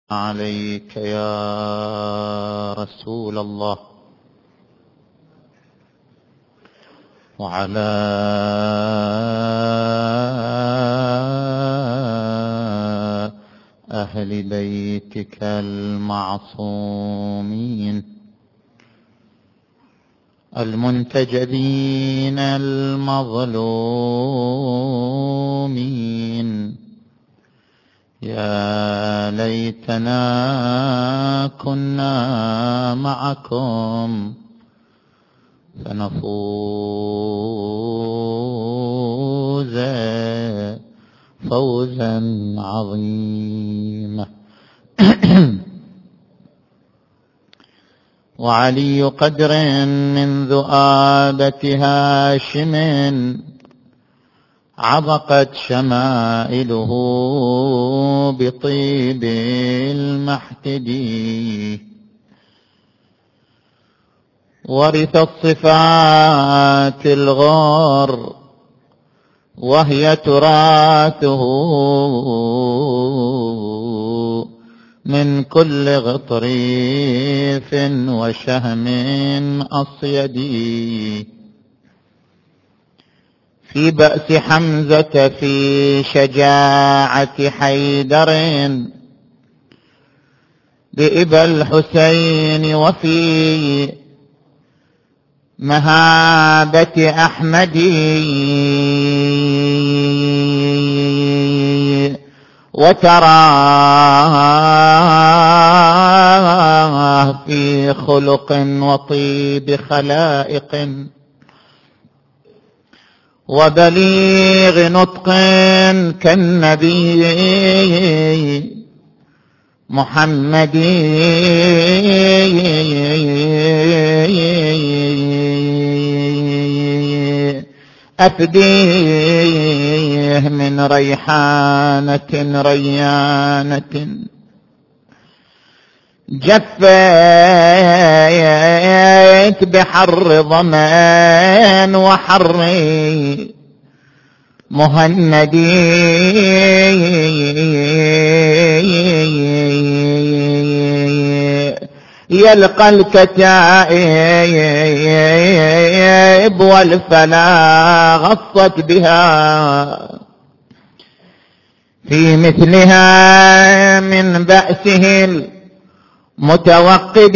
عليك يا رسول الله وعلى أهل بيتك المعصومين المنتجبين المظلومين. يا ليتنا كنا معكم فنفوز فوزا عظيما. وعلي قدر من ذؤابة هاشم عبقت شمائله بطيب المحتدي ورث الصفات الغر وهي تراثه من كل غطريف وشهم أصيدي في بأس حمزة في شجاعة حيدر بإبا الحسين وفي مهابة أحمد وتراه في خلق وطيب خلائق وبليغ نطق كالنبي محمد أفديه من ريحانة ريانة جفيت بحر ظمان وحر مهندي يلقى الكتائب والفلا غصت بها في مثلها من بأسه المتوقد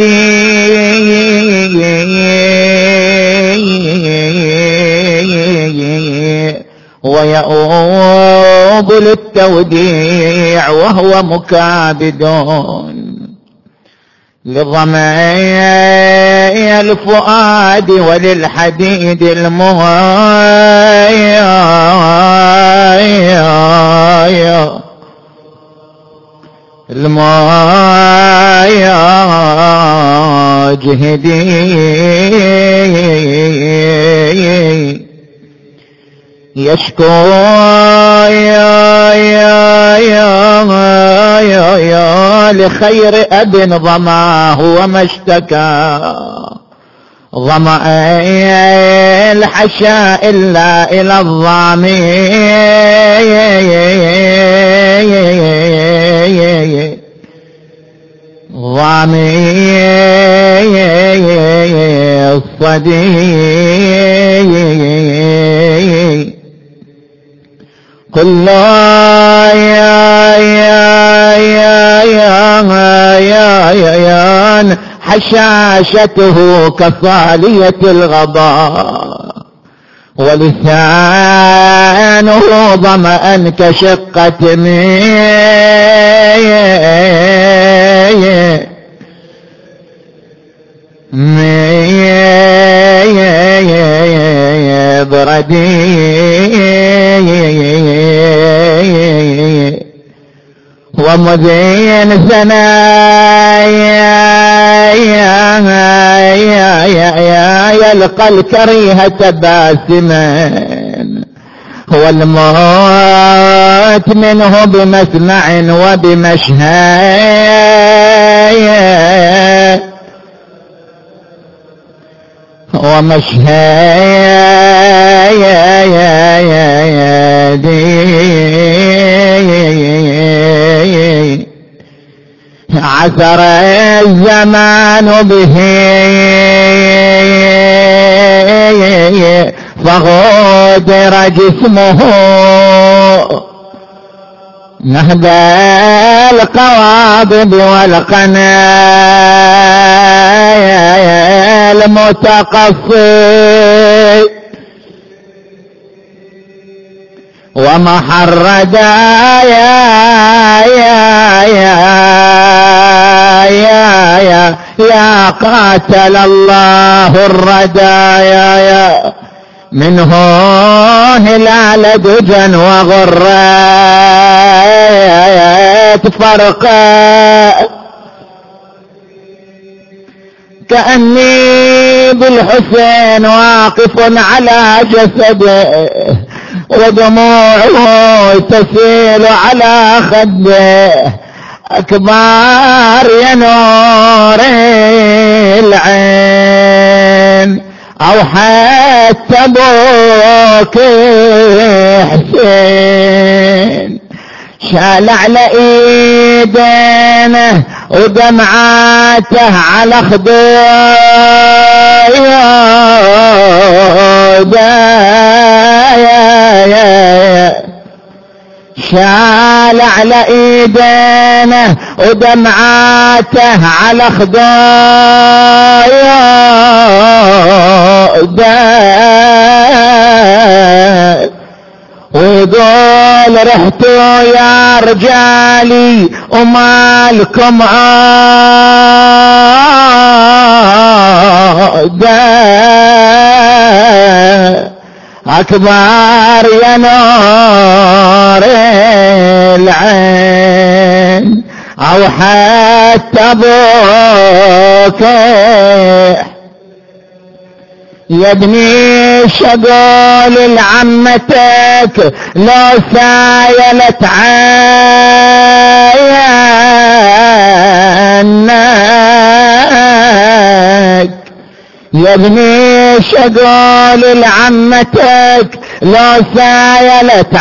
ويؤوب للتوديع وهو مكابد لظمأ الفؤاد وللحديد المجهدي يشكو لخير أب ظماه وما اشتكى ظمأ الحشاء إلا إلى الظامي ظامي الصديق كل حشاشته كصالية الغضاء ولسانه ظمأ كشقة بردي ومذين ثنايا يلقى الكريهة باسما هو الموت منه بمسمع وبمشهد ومشهد عثر الزمان به فغودر جسمه نهب القوابض والقنايا المتقصي ومحرد يا قاتل الله الردايا منه هلال دجن وغرات فرقا كأني بالحسين واقف على جسده ودموعه تسيل على خده أكبر يا نور العين أو حتى أبوك حسين شال على ايدينه ودمعاته على خديه شال على ايدينه ودمعاته على خديه ويقول رحتوا يا رجالي ومالكم أكبر يا نور العين أو حتى أبوك يا ابني شقول لعمتك لو سايلت عينك يا ابني شقول لعمتك لو سايلت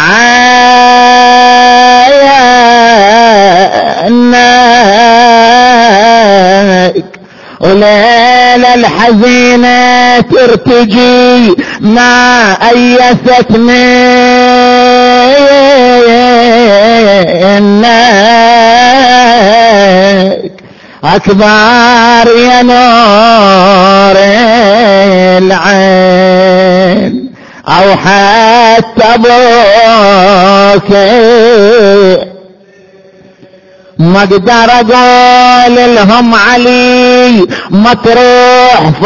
عينك وليلة الحزينة ترتجي ما أيستني إنك أكبر يا نور العين أو حتى أبوك ما اقدر اقول لهم علي مطروح في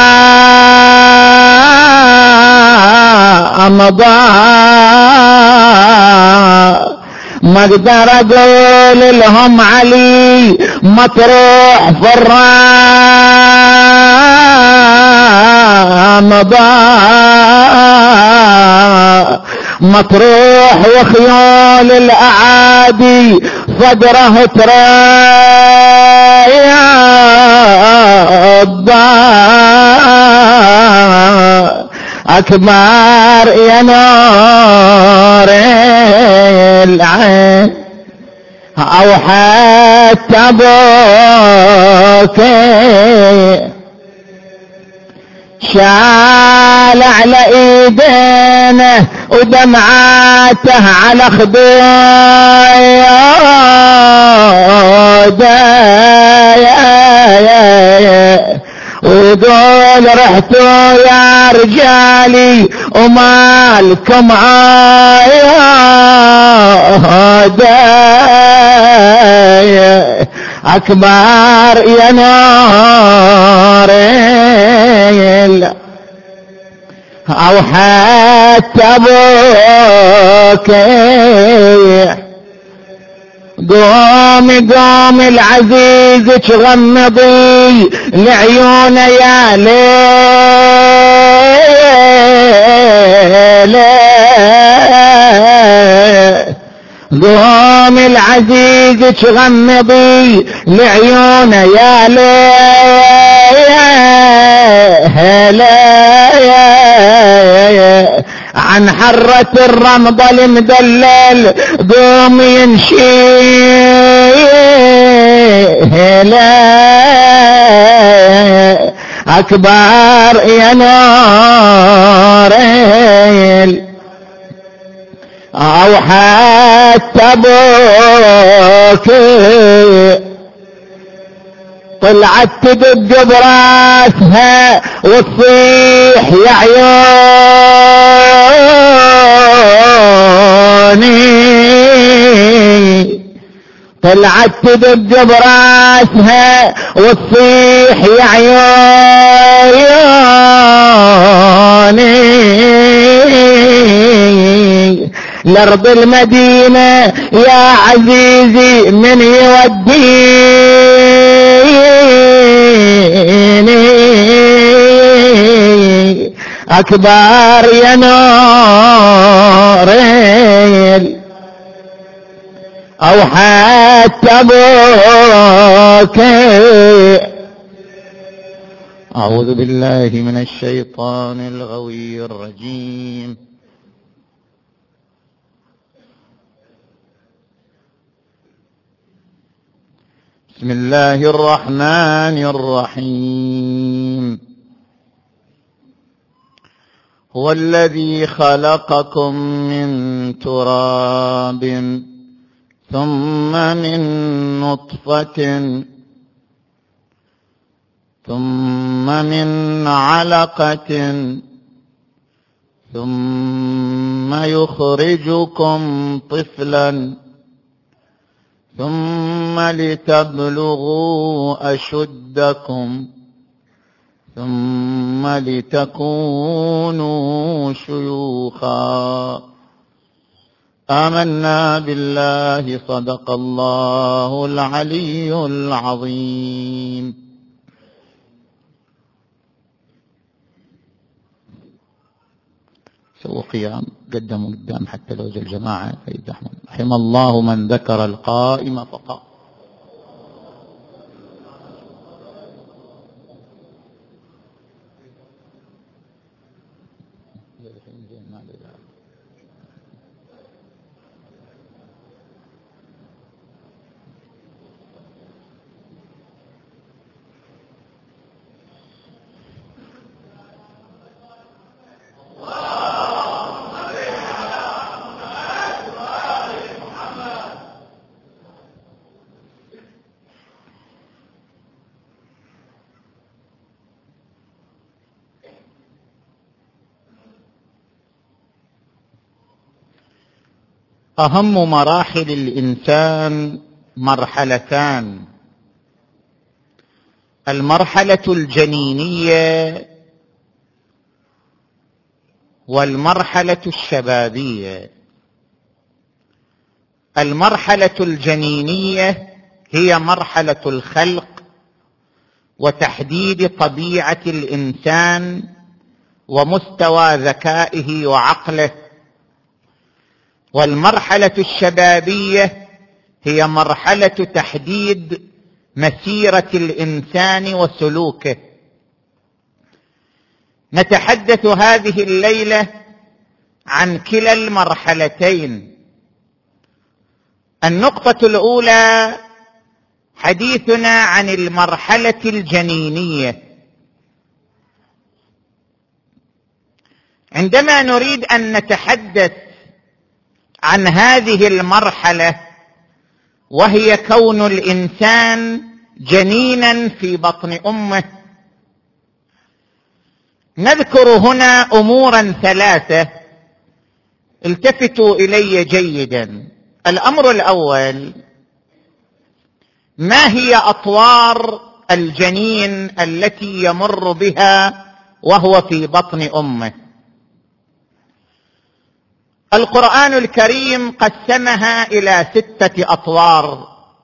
الرمضاء ما اقدر اقول لهم علي مطروح في الرمضاء مطروح وخيول الاعادي صدره تريض أكبر يا نور العين أو حتى أبوك شال على ايدينه ودمعاته على خديه ويقول رحتوا يا رجالي ومالكم أكبر يا نور أو حتى أبوك قوم العزيز تغمضي لعيونه يا ليل قوم العزيز تغمضي لعيونه يا ليل عن حرة الرمض المدلل قوم ينشي أكبر يا نور أو حتى أبوك طلعت تدق براسها وتصيح يا عيوني، طلعت تدق براسها وتصيح يا عيوني، لأرض المدينة يا عزيزي من يوديني، أكبر يا نور أو حتى أبوك. أعوذ بالله من الشيطان الغوي الرجيم. بسم الله الرحمن الرحيم. هو الذي خلقكم من تراب ثم من نطفة ثم من علقة ثم يخرجكم طفلا ثم لتبلغوا أشدكم ثم لتكونوا شيوخا. آمنا بالله صدق الله العلي العظيم. سووا قيام، قدموا قدام حتى لو زي الجماعة فيزحمون. رحم الله من ذكر القائم فقام. أهم مراحل الإنسان مرحلتان: المرحلة الجنينية والمرحلة الشبابية. المرحلة الجنينية هي مرحلة الخلق وتحديد طبيعة الإنسان ومستوى ذكائه وعقله، والمرحلة الشبابية هي مرحلة تحديد مسيرة الإنسان وسلوكه. نتحدث هذه الليلة عن كلا المرحلتين. النقطة الأولى حديثنا عن المرحلة الجنينية. عندما نريد أن نتحدث عن هذه المرحلة وهي كون الإنسان جنينا في بطن أمه، نذكر هنا أمورا ثلاثة التفتوا إلي جيدا. الأمر الأول: ما هي أطوار الجنين التي يمر بها وهو في بطن أمه؟ القرآن الكريم قسمها إلى 6 أطوار.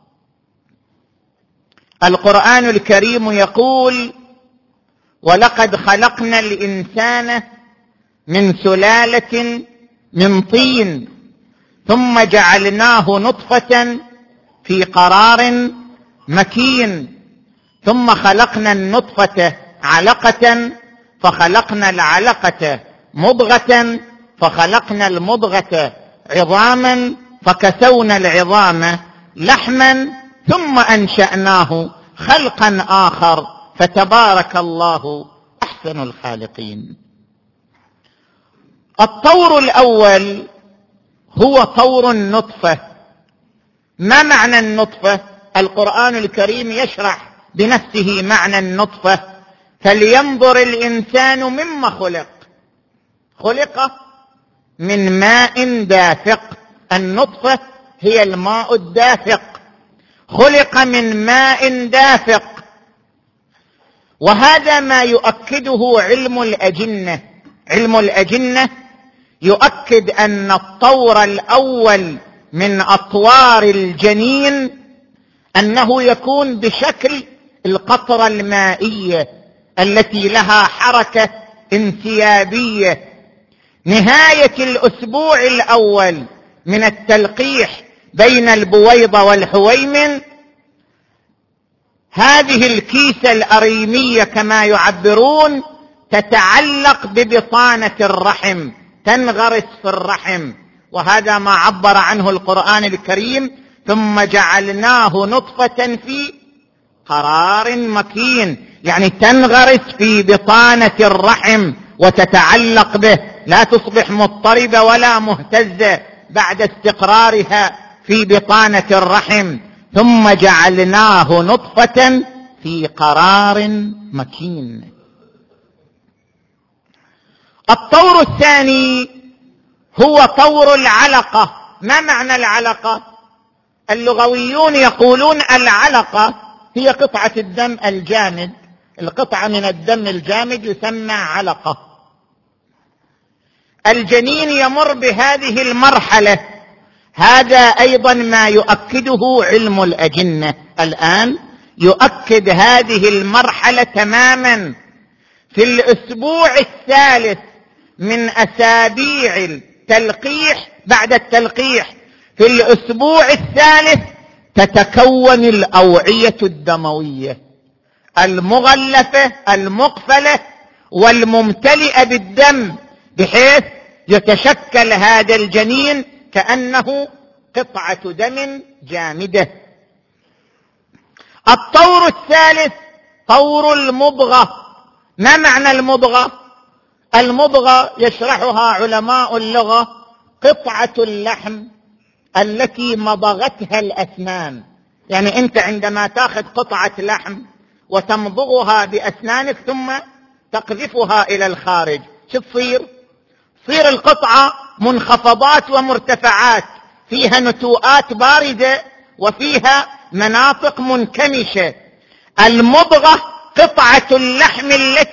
القرآن الكريم يقول: ولقد خلقنا الإنسان من سلالة من طين ثم جعلناه نطفة في قرار مكين ثم خلقنا النطفة علقة فخلقنا العلقة مضغة فخلقنا المضغة عظاما فكسونا العظام لحما ثم أنشأناه خلقا آخر فتبارك الله أحسن الخالقين. الطور الأول هو طور النطفة. ما معنى النطفة؟ القرآن الكريم يشرح بنفسه معنى النطفة. فلينظر الإنسان مما خلق. خلق من ماء دافق. النطفة هي الماء الدافق. خلق من ماء دافق. وهذا ما يؤكده علم الأجنة. علم الأجنة يؤكد أن الطور الأول من أطوار الجنين أنه يكون بشكل القطرة المائية التي لها حركة انسيابية. نهاية الأسبوع الأول من التلقيح بين البويضة والحويمن، هذه الكيسة الأريمية كما يعبرون تتعلق ببطانة الرحم، تنغرس في الرحم. وهذا ما عبر عنه القرآن الكريم: ثم جعلناه نطفة في قرار مكين، يعني تنغرس في بطانة الرحم وتتعلق به، لا تصبح مضطربة ولا مهتزة بعد استقرارها في بطانة الرحم. ثم جعلناه نطفة في قرار مكين. الطور الثاني هو طور العلقة. ما معنى العلقة؟ اللغويون يقولون العلقة هي قطعة الدم الجامد. القطعة من الدم الجامد يسمى علقة. الجنين يمر بهذه المرحلة. هذا أيضا ما يؤكده علم الأجنة. الآن يؤكد هذه المرحلة تماما. في الأسبوع الثالث من أسابيع التلقيح، بعد التلقيح في الأسبوع الثالث تتكون الأوعية الدموية المغلفة المقفلة والممتلئة بالدم، بحيث يتشكل هذا الجنين كأنه قطعة دم جامدة. الطور الثالث طور المضغة. ما معنى المضغة؟ المضغة يشرحها علماء اللغة: قطعة اللحم التي مضغتها الأسنان. يعني أنت عندما تأخذ قطعة لحم وتمضغها بأسنانك ثم تقذفها إلى الخارج، شو تصير القطعة منخفضات ومرتفعات، فيها نتوءات باردة وفيها مناطق منكمشة. المضغة قطعة اللحم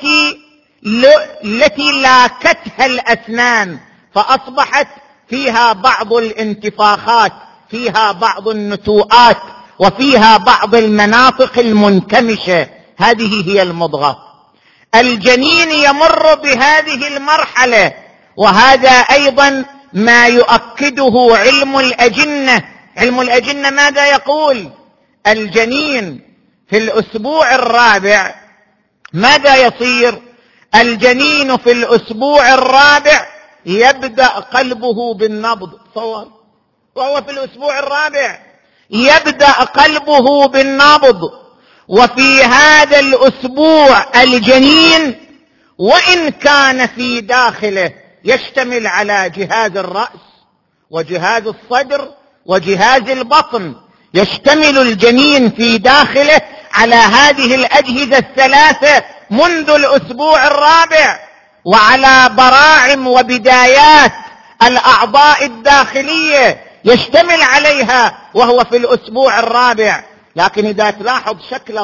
التي لاكتها الأسنان، فأصبحت فيها بعض الانتفاخات، فيها بعض النتوءات، وفيها بعض المناطق المنكمشة. هذه هي المضغة. الجنين يمر بهذه المرحلة، وهذا أيضا ما يؤكده علم الأجنة. علم الأجنة ماذا يقول؟ الجنين في الأسبوع الرابع ماذا يصير؟ الجنين في الأسبوع الرابع يبدأ قلبه بالنبض. تصور، وهو في الأسبوع الرابع يبدأ قلبه بالنبض. وفي هذا الأسبوع الجنين وإن كان في داخله يشتمل على جهاز الرأس وجهاز الصدر وجهاز البطن، يشتمل الجنين في داخله على هذه الأجهزة الثلاثة منذ الأسبوع الرابع، وعلى براعم وبدايات الأعضاء الداخلية يشتمل عليها وهو في الأسبوع الرابع. لكن إذا تلاحظ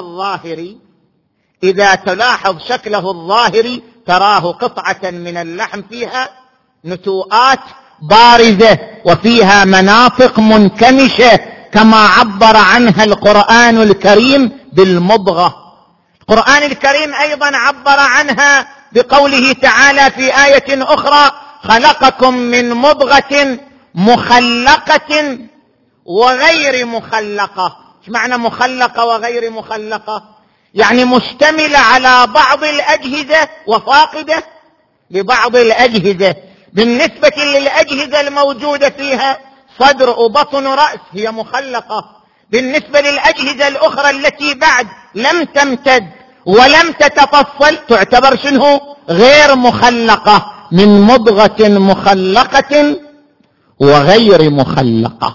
شكله الظاهري تراه قطعة من اللحم فيها نتوءات بارزة وفيها مناطق منكمشة، كما عبر عنها القرآن الكريم بالمضغة. القرآن الكريم أيضا عبر عنها بقوله تعالى في آية أخرى: خلقكم من مضغة مخلقة وغير مخلقة. ايش معنى مخلقة وغير مخلقة؟ يعني مشتملة على بعض الأجهزة وفاقدة لبعض الأجهزة. بالنسبة للأجهزة الموجودة فيها صدر وبطن ورأس هي مخلقة. بالنسبة للأجهزة الأخرى التي بعد لم تمتد ولم تتفصل تعتبر شنو؟ غير مخلقة، من مضغة مخلقة وغير مخلقة.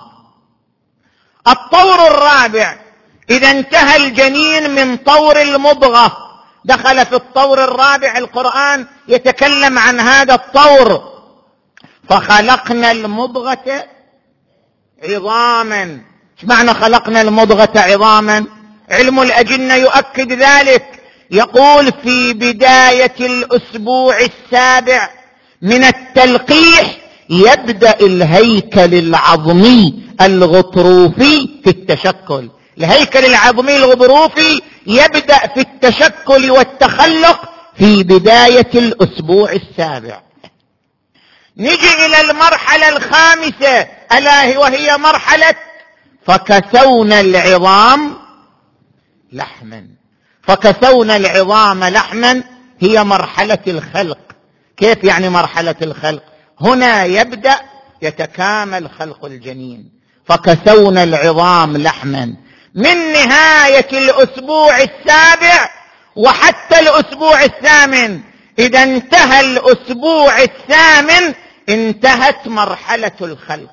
الطور الرابع، إذا انتهى الجنين من طور المضغة دخل في الطور الرابع. القرآن يتكلم عن هذا الطور: فخلقنا المضغة عظاما. ايش معنى خلقنا المضغة عظاما؟ علم الأجنة يؤكد ذلك، يقول في بداية الأسبوع السابع من التلقيح يبدأ الهيكل العظمي الغضروفي في التشكل. الهيكل العظمي الغضروفي يبدأ في التشكل والتخلق في بداية الأسبوع السابع. نجي إلى المرحلة الخامسة ألا وهي مرحلة فكسونا العظام لحما. فكسونا العظام لحما هي مرحلة الخلق. كيف يعني مرحلة الخلق؟ هنا يبدأ يتكامل خلق الجنين. فكسونا العظام لحما من نهاية الأسبوع السابع وحتى الأسبوع الثامن. إذا انتهى الأسبوع الثامن انتهت مرحلة الخلق،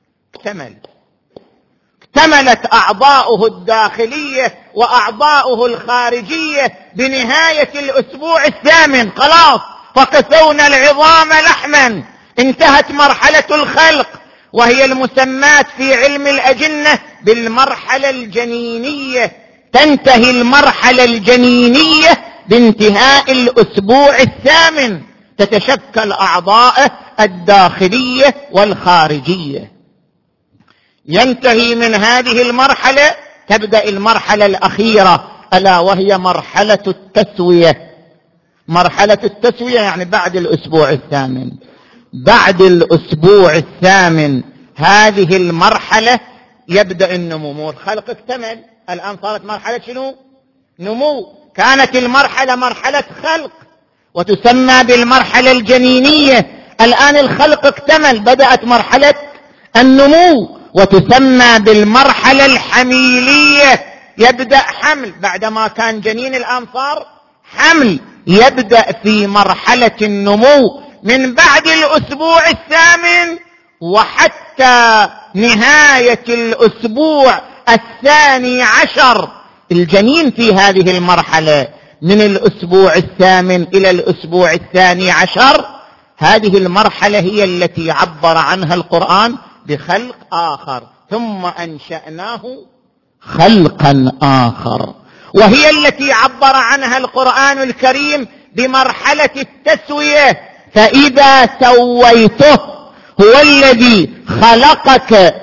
اكتملت أعضاؤه الداخلية وأعضاؤه الخارجية بنهاية الأسبوع الثامن. خلاص، فكسونا العظام لحما، انتهت مرحلة الخلق، وهي المسمات في علم الأجنة بالمرحلة الجنينية. تنتهي المرحلة الجنينية بانتهاء الأسبوع الثامن، تتشكل أعضاءه الداخلية والخارجية. ينتهي من هذه المرحلة، تبدأ المرحلة الأخيرة ألا وهي مرحلة التسوية. مرحلة التسوية يعني بعد الأسبوع الثامن. بعد الأسبوع الثامن هذه المرحلة يبدأ النمو. الخلق اكتمل، الآن صارت مرحلة شنو؟ نمو. كانت المرحلة مرحلة خلق وتسمى بالمرحلة الجنينية، الآن الخلق اكتمل، بدأت مرحلة النمو وتسمى بالمرحلة الحميلية. يبدأ حمل، بعدما كان جنين الآن صار حمل، يبدأ في مرحلة النمو من بعد الأسبوع الثامن وحتى نهاية الأسبوع الثاني عشر. الجنين في هذه المرحلة من الأسبوع الثامن إلى الأسبوع الثاني عشر، هذه المرحلة هي التي عبر عنها القرآن بخلق آخر، ثم أنشأناه خلقا آخر، وهي التي عبر عنها القرآن الكريم بمرحلة التسوية. فإذا سويته، هو الذي خلقك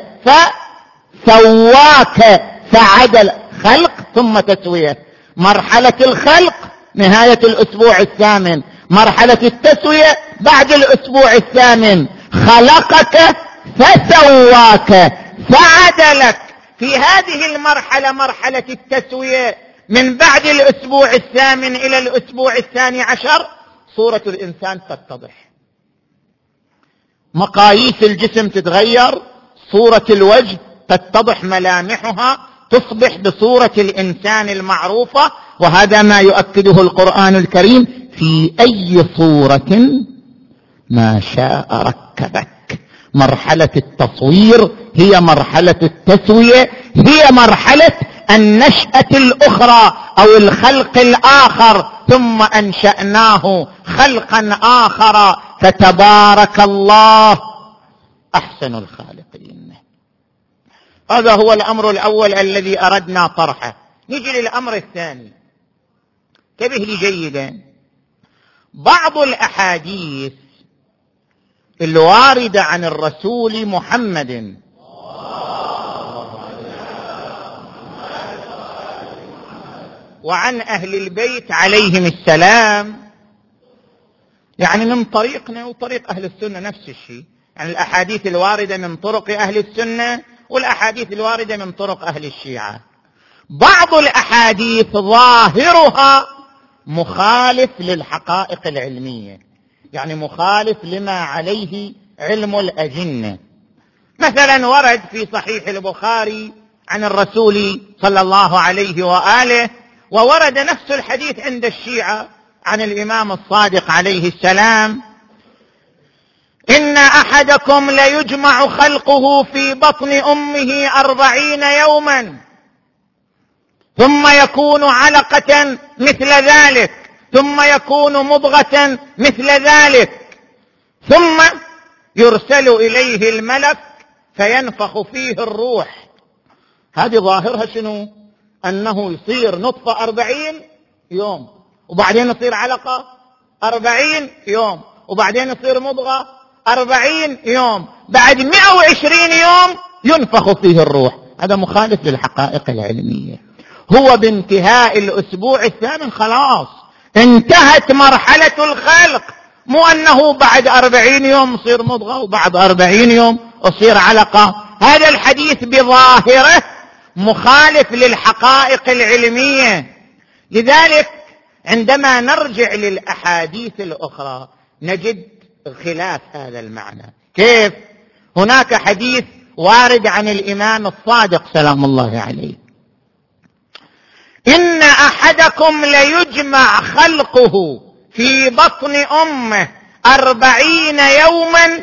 فسواك فعدل. خلق ثم تسوية. مرحلة الخلق نهاية الأسبوع الثامن، مرحلة التسوية بعد الأسبوع الثامن. خلقك فسواك فعدلك. في هذه المرحلة، مرحلة التسوية، من بعد الأسبوع الثامن إلى الأسبوع الثاني عشر، صورة الإنسان تتضح، مقاييس الجسم تتغير، صورة الوجه تتضح ملامحها، تصبح بصورة الإنسان المعروفة. وهذا ما يؤكده القرآن الكريم: في أي صورة ما شاء ركبك. مرحلة التصوير هي مرحلة التسوية، هي مرحلة النشأة الأخرى أو الخلق الآخر، ثم أنشأناه خلقا آخر فتبارك الله أحسن الخالقين. هذا هو الأمر الأول الذي أردنا طرحه. نجي للأمر الثاني. انتبه لي جيدا، بعض الأحاديث الواردة عن الرسول محمد وعن أهل البيت عليهم السلام، يعني من طريقنا وطريق أهل السنة نفس الشيء. يعني الأحاديث الواردة من طرق أهل السنة والأحاديث الواردة من طرق أهل الشيعة. بعض الأحاديث ظاهرها مخالف للحقائق العلمية، يعني مخالف لما عليه علم الأجنة. مثلا ورد في صحيح البخاري عن الرسول صلى الله عليه وآله وورد نفس الحديث عند الشيعة عن الإمام الصادق عليه السلام: إن أحدكم ليجمع خلقه في بطن أمه 40 يوما ثم يكون علقة مثل ذلك ثم يكون مضغة مثل ذلك ثم يرسل إليه الملك فينفخ فيه الروح. هذه ظاهرها شنو؟ أنه يصير نطفة 40 يوم، وبعدين يصير علقة 40 يوم، وبعدين يصير مضغة 40 يوم، بعد 120 يوم ينفخ فيه الروح. هذا مخالف للحقائق العلمية. هو بانتهاء الأسبوع الثامن خلاص انتهت مرحلة الخلق، مو أنه بعد 40 يوم يصير مضغة وبعد 40 يوم يصير علقة. هذا الحديث بظاهره مخالف للحقائق العلمية. لذلك عندما نرجع للأحاديث الأخرى نجد خلاف هذا المعنى. كيف؟ هناك حديث وارد عن الإمام الصادق سلام الله عليه: إن أحدكم ليجمع خلقه في بطن أمه 40 يوما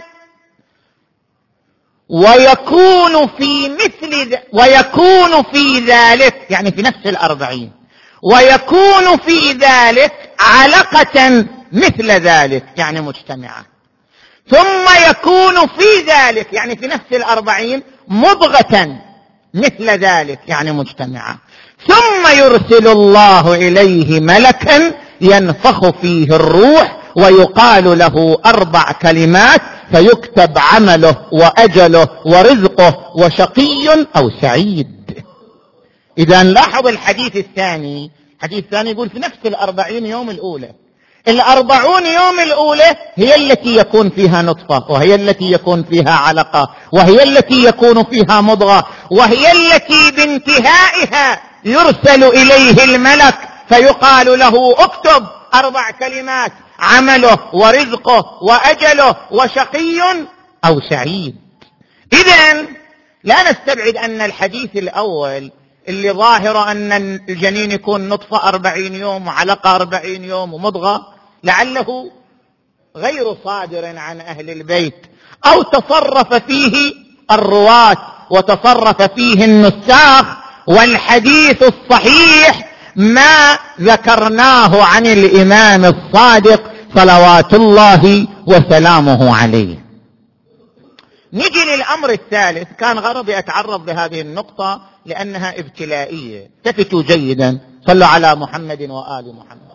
ويكون في ذلك يعني في نفس 40 ويكون في ذلك علقة مثل ذلك يعني مجتمعة، ثم يكون في ذلك يعني في نفس 40 مضغة مثل ذلك يعني مجتمعة، ثم يرسل الله إليه ملكا ينفخ فيه الروح ويقال له 4 كلمات فيكتب عمله وأجله ورزقه وشقي أو سعيد. إذا نلاحظ الحديث الثاني، الحديث الثاني يقول في نفس 40 يوم الأولى. 40 يوم الأولى هي التي يكون فيها نطفة، وهي التي يكون فيها علقة، وهي التي يكون فيها مضغة، وهي التي بانتهائها يرسل إليه الملك فيقال له اكتب 4 كلمات: عمله ورزقه وأجله وشقي أو سعيد. إذن لا نستبعد أن الحديث الأول اللي ظاهر أن الجنين يكون نطفة 40 يوم وعلقة 40 يوم ومضغة لعله غير صادر عن أهل البيت، أو تصرف فيه الرواة وتصرف فيه النساخ، والحديث الصحيح ما ذكرناه عن الإمام الصادق صلوات الله وسلامه عليه. نجي للأمر الثالث. كان غرضي أتعرض لهذه النقطة لأنها ابتلائية. التفتوا جيدا، صلوا على محمد وآل محمد.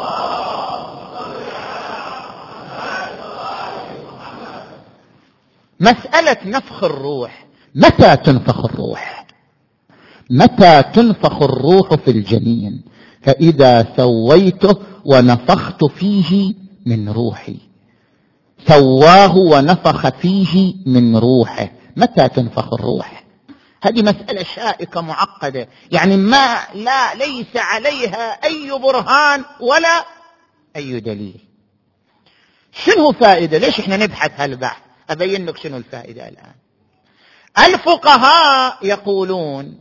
مسألة نفخ الروح، متى تنفخ الروح؟ متى تنفخ الروح في الجنين؟ فإذا سويته ونفخت فيه من روحي. سواه ونفخ فيه من روحه. متى تنفخ الروح؟ هذه مسألة شائكة معقدة، يعني ليس عليها أي برهان ولا أي دليل. شنو فائدة؟ ليش احنا نبحث هالبحث؟ أبين لك شنو الفائدة الآن. الفقهاء يقولون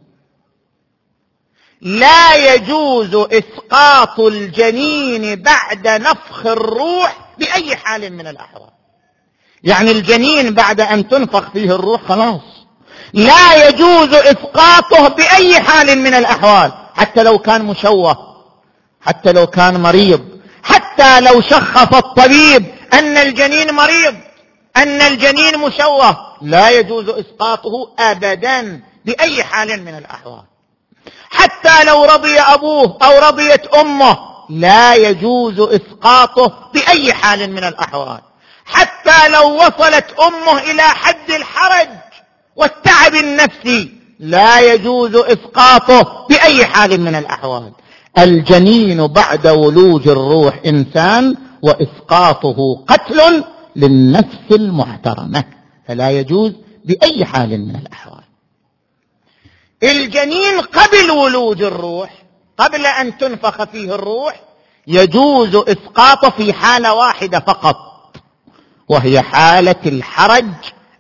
لا يجوز إسقاط الجنين بعد نفخ الروح بأي حال من الأحوال. يعني الجنين بعد أن تنفخ فيه الروح خلاص لا يجوز إسقاطه بأي حال من الأحوال، حتى لو كان مشوه، حتى لو كان مريض، حتى لو شخص الطبيب أن الجنين مريض، أن الجنين مشوه، لا يجوز إسقاطه أبدا بأي حال من الأحوال. حتى لو رضي أبوه أو رضيت أمه لا يجوز إسقاطه بأي حال من الأحوال. حتى لو وصلت أمه إلى حد الحرج والتعب النفسي لا يجوز إسقاطه بأي حال من الأحوال. الجنين بعد ولوج الروح إنسان، وإسقاطه قتل للنفس المحترمة، فلا يجوز بأي حال من الأحوال. الجنين قبل ولوج الروح، قبل أن تنفخ فيه الروح، يجوز إسقاطه في حالة واحدة فقط، وهي حالة الحرج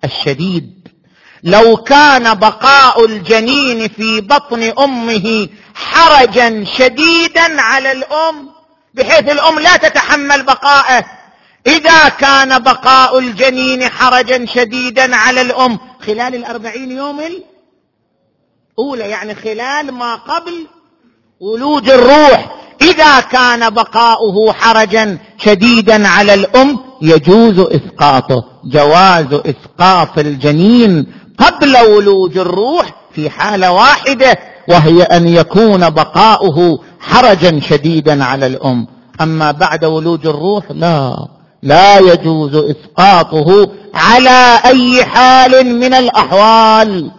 الشديد. لو كان بقاء الجنين في بطن أمه حرجا شديدا على الأم بحيث الأم لا تتحمل بقاءه. إذا كان بقاء الجنين حرجا شديدا على الأم خلال 40 يوم الأولى، يعني خلال ما قبل ولوج الروح، إذا كان بقاؤه حرجا شديدا على الأم يجوز إسقاطه. جواز إسقاط الجنين قبل ولوج الروح في حالة واحدة، وهي أن يكون بقاؤه حرجا شديدا على الأم. أما بعد ولوج الروح لا يجوز إسقاطه على أي حال من الأحوال.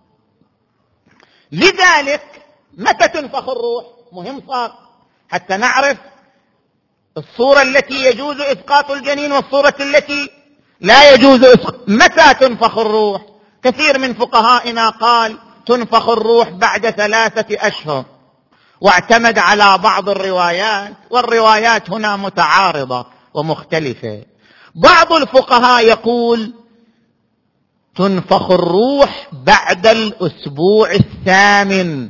لذلك متى تنفخ الروح؟ مهم صار حتى نعرف الصورة التي يجوز إسقاط الجنين والصورة التي لا يجوز متى تنفخ الروح؟ كثير من فقهائنا قال تنفخ الروح بعد 3 أشهر، واعتمد على بعض الروايات، والروايات هنا متعارضة ومختلفة. بعض الفقهاء يقول تنفخ الروح بعد الأسبوع 8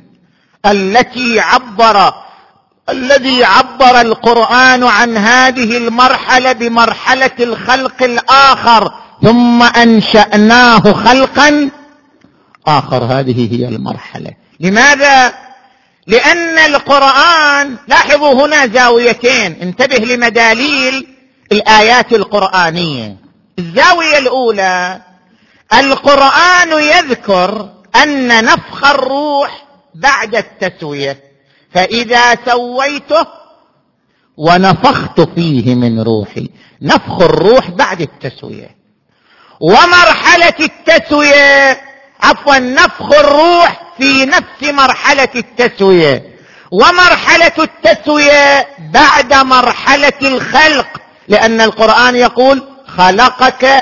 الذي عبر القرآن عن هذه المرحلة بمرحلة الخلق الآخر، ثم أنشأناه خلقا آخر. هذه هي المرحلة. لماذا؟ لأن القرآن، لاحظوا هنا زاويتين، انتبه لمداليل الآيات القرآنية. الزاوية الأولى، القرآن يذكر أن نفخ الروح بعد التسوية، فإذا سويته ونفخت فيه من روحي، نفخ الروح بعد التسوية. ومرحلة التسوية نفخ الروح في نفس مرحلة التسوية، ومرحلة التسوية بعد مرحلة الخلق، لأن القرآن يقول خلقك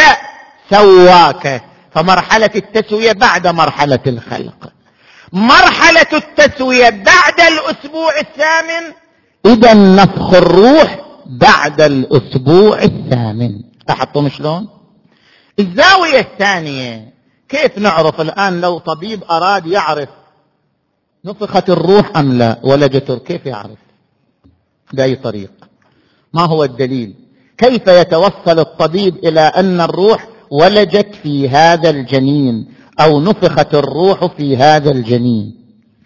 فسواك، فمرحلة التسوية بعد مرحلة الخلق. مرحلة التسوية بعد الأسبوع 8، إذا نفخ الروح بعد الأسبوع 8. لاحظتم شلون؟ الزاوية الثانية، كيف نعرف الآن لو طبيب أراد يعرف نفخت الروح أم لا ولجت، كيف يعرف؟ بأي طريق؟ ما هو الدليل؟ كيف يتوصل الطبيب إلى أن الروح ولجت في هذا الجنين أو نفخت الروح في هذا الجنين؟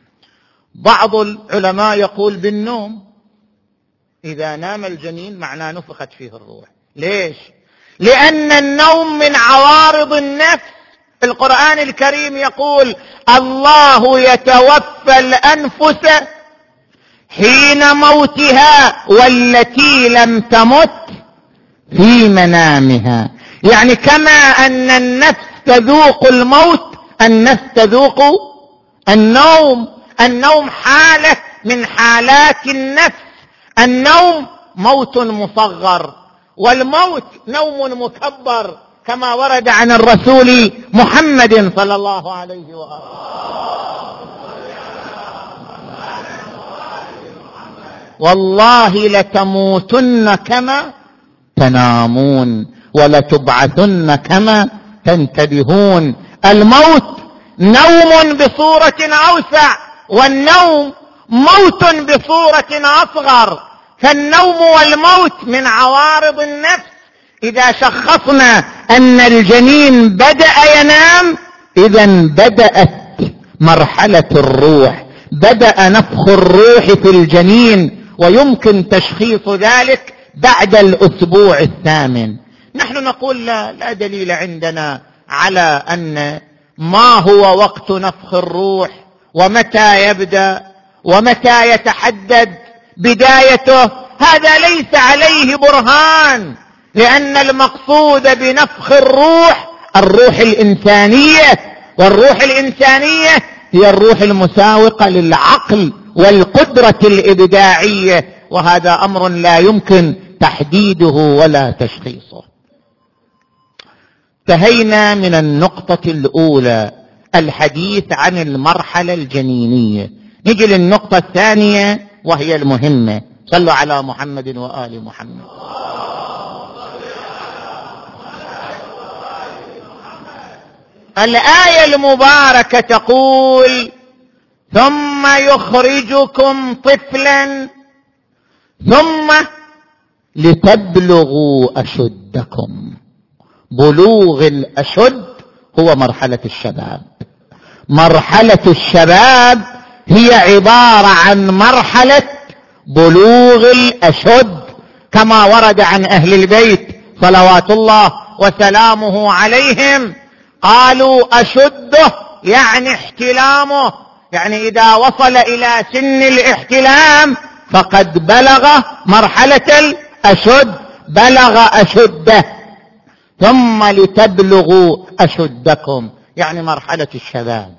بعض العلماء يقول بالنوم، إذا نام الجنين معناه نفخت فيه الروح. ليش؟ لأن النوم من عوارض النفس. القرآن الكريم يقول الله يتوفى الأنفس حين موتها والتي لم تمت في منامها. يعني كما أن النفس تذوق الموت، النفس تذوق النوم. النوم حالة من حالات النفس. النوم موت مصغر، والموت نوم مكبر، كما ورد عن الرسول محمد صلى الله عليه وآله. والله لتموتن كما تنامون ولتبعثن كما تنتبهون. الموت نوم بصورة أوسع، والنوم موت بصورة أصغر. فالنوم والموت من عوارض النفس. إذا شخصنا أن الجنين بدأ ينام، إذن بدأت مرحلة الروح، بدأ نفخ الروح في الجنين، ويمكن تشخيص ذلك بعد الأسبوع 8. نحن نقول لا دليل عندنا على أن ما هو وقت نفخ الروح ومتى يبدأ ومتى يتحدد بدايته. هذا ليس عليه برهان، لأن المقصود بنفخ الروح الإنسانية، والروح الإنسانية هي الروح المساوقة للعقل والقدرة الإبداعية، وهذا أمر لا يمكن تحديده ولا تشخيصه. انتهينا من النقطة الأولى، الحديث عن المرحلة الجنينية. نجي للنقطة الثانية وهي المهمة. صلوا على محمد وآل محمد. الآية المباركة تقول ثم يخرجكم طفلا ثم لتبلغوا أشدكم. بلوغ الأشد هو مرحلة الشباب. مرحلة الشباب هي عبارة عن مرحلة بلوغ الأشد، كما ورد عن أهل البيت صلوات الله وسلامه عليهم، قالوا أشده يعني احتلامه، يعني إذا وصل إلى سن الاحتلام فقد بلغ مرحلة الأشد، بلغ أشده. ثم لتبلغوا أشدكم يعني مرحلة الشباب.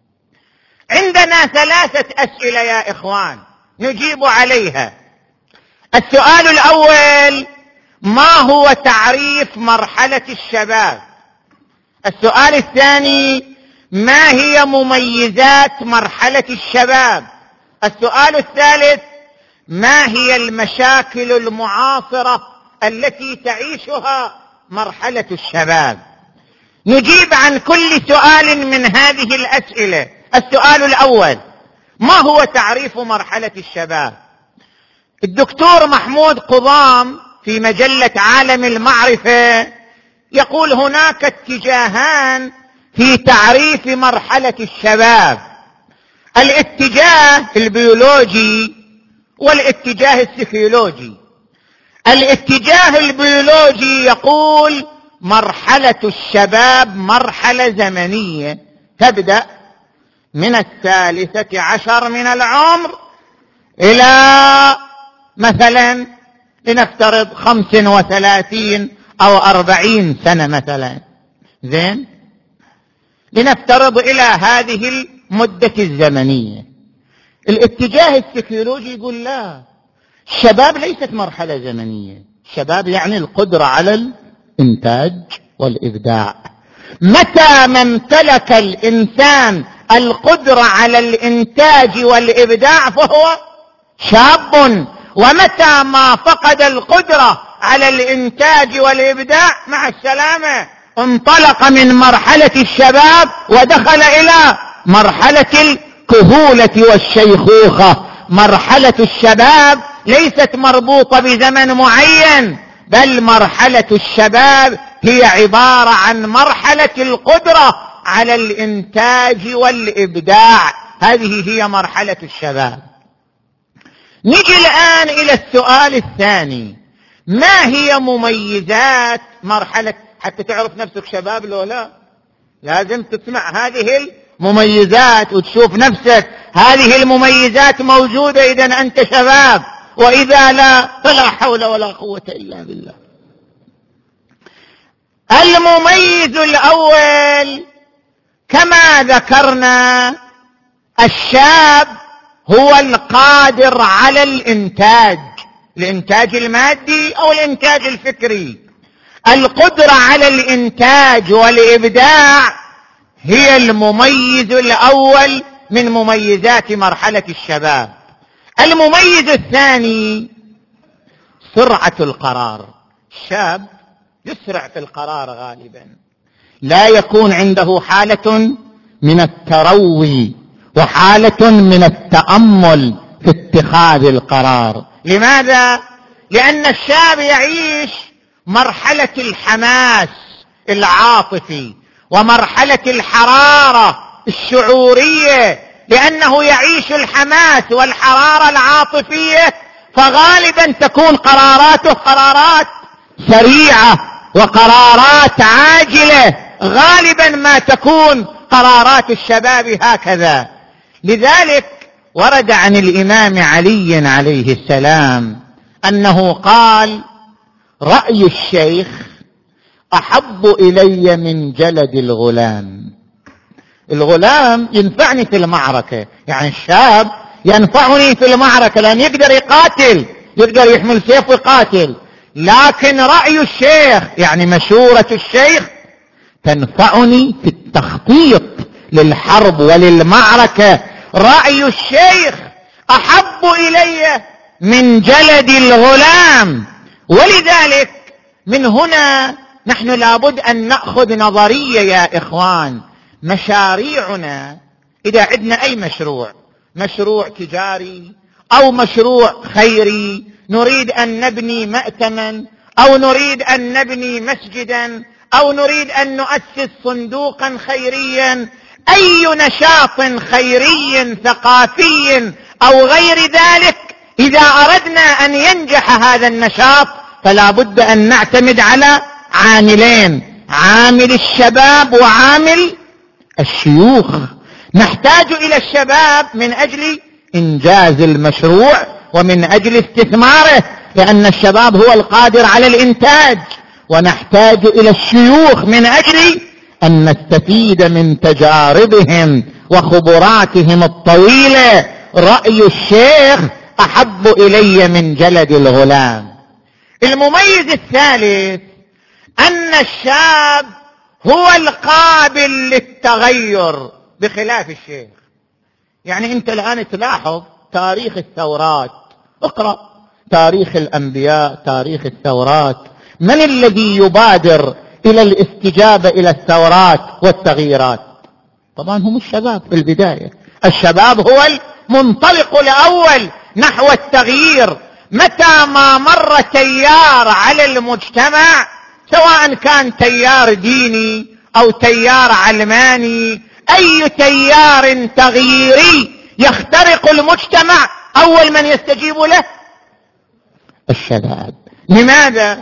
عندنا 3 أسئلة يا إخوان نجيب عليها. السؤال الأول: ما هو تعريف مرحلة الشباب؟ السؤال الثاني: ما هي مميزات مرحلة الشباب؟ السؤال الثالث: ما هي المشاكل المعاصرة التي تعيشها مرحلة الشباب؟ نجيب عن كل سؤال من هذه الأسئلة. السؤال الأول: ما هو تعريف مرحلة الشباب؟ الدكتور محمود قضام في مجلة عالم المعرفة يقول هناك اتجاهان في تعريف مرحلة الشباب: الاتجاه البيولوجي والاتجاه السيكولوجي. الاتجاه البيولوجي يقول مرحلة الشباب مرحلة زمنية تبدأ من 13 من العمر إلى مثلا لنفترض 35 أو 40 سنة مثلا، زين، لنفترض إلى هذه المدة الزمنية. الاتجاه السيكولوجي يقول لا، الشباب ليست مرحلة زمنية، الشباب يعني القدرة على الإنتاج والإبداع. متى ما امتلك الإنسان القدرة على الإنتاج والإبداع فهو شاب، ومتى ما فقد القدرة على الإنتاج والإبداع مع السلامة، انطلق من مرحلة الشباب ودخل إلى مرحلة الكهولة والشيخوخة. مرحلة الشباب ليست مربوطة بزمن معين، بل مرحلة الشباب هي عبارة عن مرحلة القدرة على الإنتاج والإبداع، هذه هي مرحلة الشباب. نجي الآن إلى السؤال الثاني: ما هي مميزات مرحلة؟ حتى تعرف نفسك شباب لو لا، لازم تسمع هذه المميزات وتشوف نفسك هذه المميزات موجودة إذا أنت شباب، وإذا لا فلا حول ولا قوة إلا بالله. المميز الأول كما ذكرنا، الشاب هو القادر على الإنتاج المادي أو الإنتاج الفكري. القدرة على الإنتاج والإبداع هي المميز الأول من مميزات مرحلة الشباب. المميز الثاني سرعة القرار. الشاب يسرع في القرار غالبا، لا يكون عنده حالة من التروي وحالة من التأمل في اتخاذ القرار. لماذا؟ لأن الشاب يعيش مرحلة الحماس العاطفي ومرحلة الحرارة الشعورية، لأنه يعيش الحماس والحرارة العاطفية، فغالبا تكون قراراته قرارات سريعة وقرارات عاجلة، غالبا ما تكون قرارات الشباب هكذا. لذلك ورد عن الإمام علي عليه السلام أنه قال: رأي الشيخ أحب إلي من جلد الغلام. الغلام ينفعني في المعركة، يعني الشاب ينفعني في المعركة لأن يقدر يقاتل، يقدر يحمل سيف ويقاتل، لكن رأي الشيخ يعني مشورة الشيخ تنفعني في التخطيط للحرب وللمعركة. رأي الشيخ أحب إلي من جلد الغلام. ولذلك من هنا نحن لابد أن نأخذ نظرية يا إخوان. مشاريعنا إذا عندنا أي مشروع مشروع تجاري أو مشروع خيري، نريد أن نبني مأتما أو نريد أن نبني مسجدا أو نريد أن نؤسس صندوقا خيريا، أي نشاط خيري ثقافي أو غير ذلك، إذا أردنا أن ينجح هذا النشاط فلا بد أن نعتمد على عاملين: عامل الشباب وعامل الشيوخ. نحتاج إلى الشباب من أجل إنجاز المشروع ومن أجل استثماره، لأن الشباب هو القادر على الإنتاج، ونحتاج إلى الشيوخ من أجل أن نستفيد من تجاربهم وخبراتهم الطويلة. رأي الشيخ أحب إلي من جلد الغلام. المميز الثالث أن الشاب هو القابل للتغير بخلاف الشيخ. يعني أنت الآن تلاحظ تاريخ الثورات، اقرأ تاريخ الأنبياء، تاريخ الثورات، من الذي يبادر إلى الاستجابة إلى الثورات والتغييرات؟ طبعا هم الشباب في البداية. الشباب هو المنطلق الأول نحو التغيير. متى ما مر تيار على المجتمع، سواء كان تيار ديني أو تيار علماني، أي تيار تغييري يخترق المجتمع، أول من يستجيب له الشباب. لماذا؟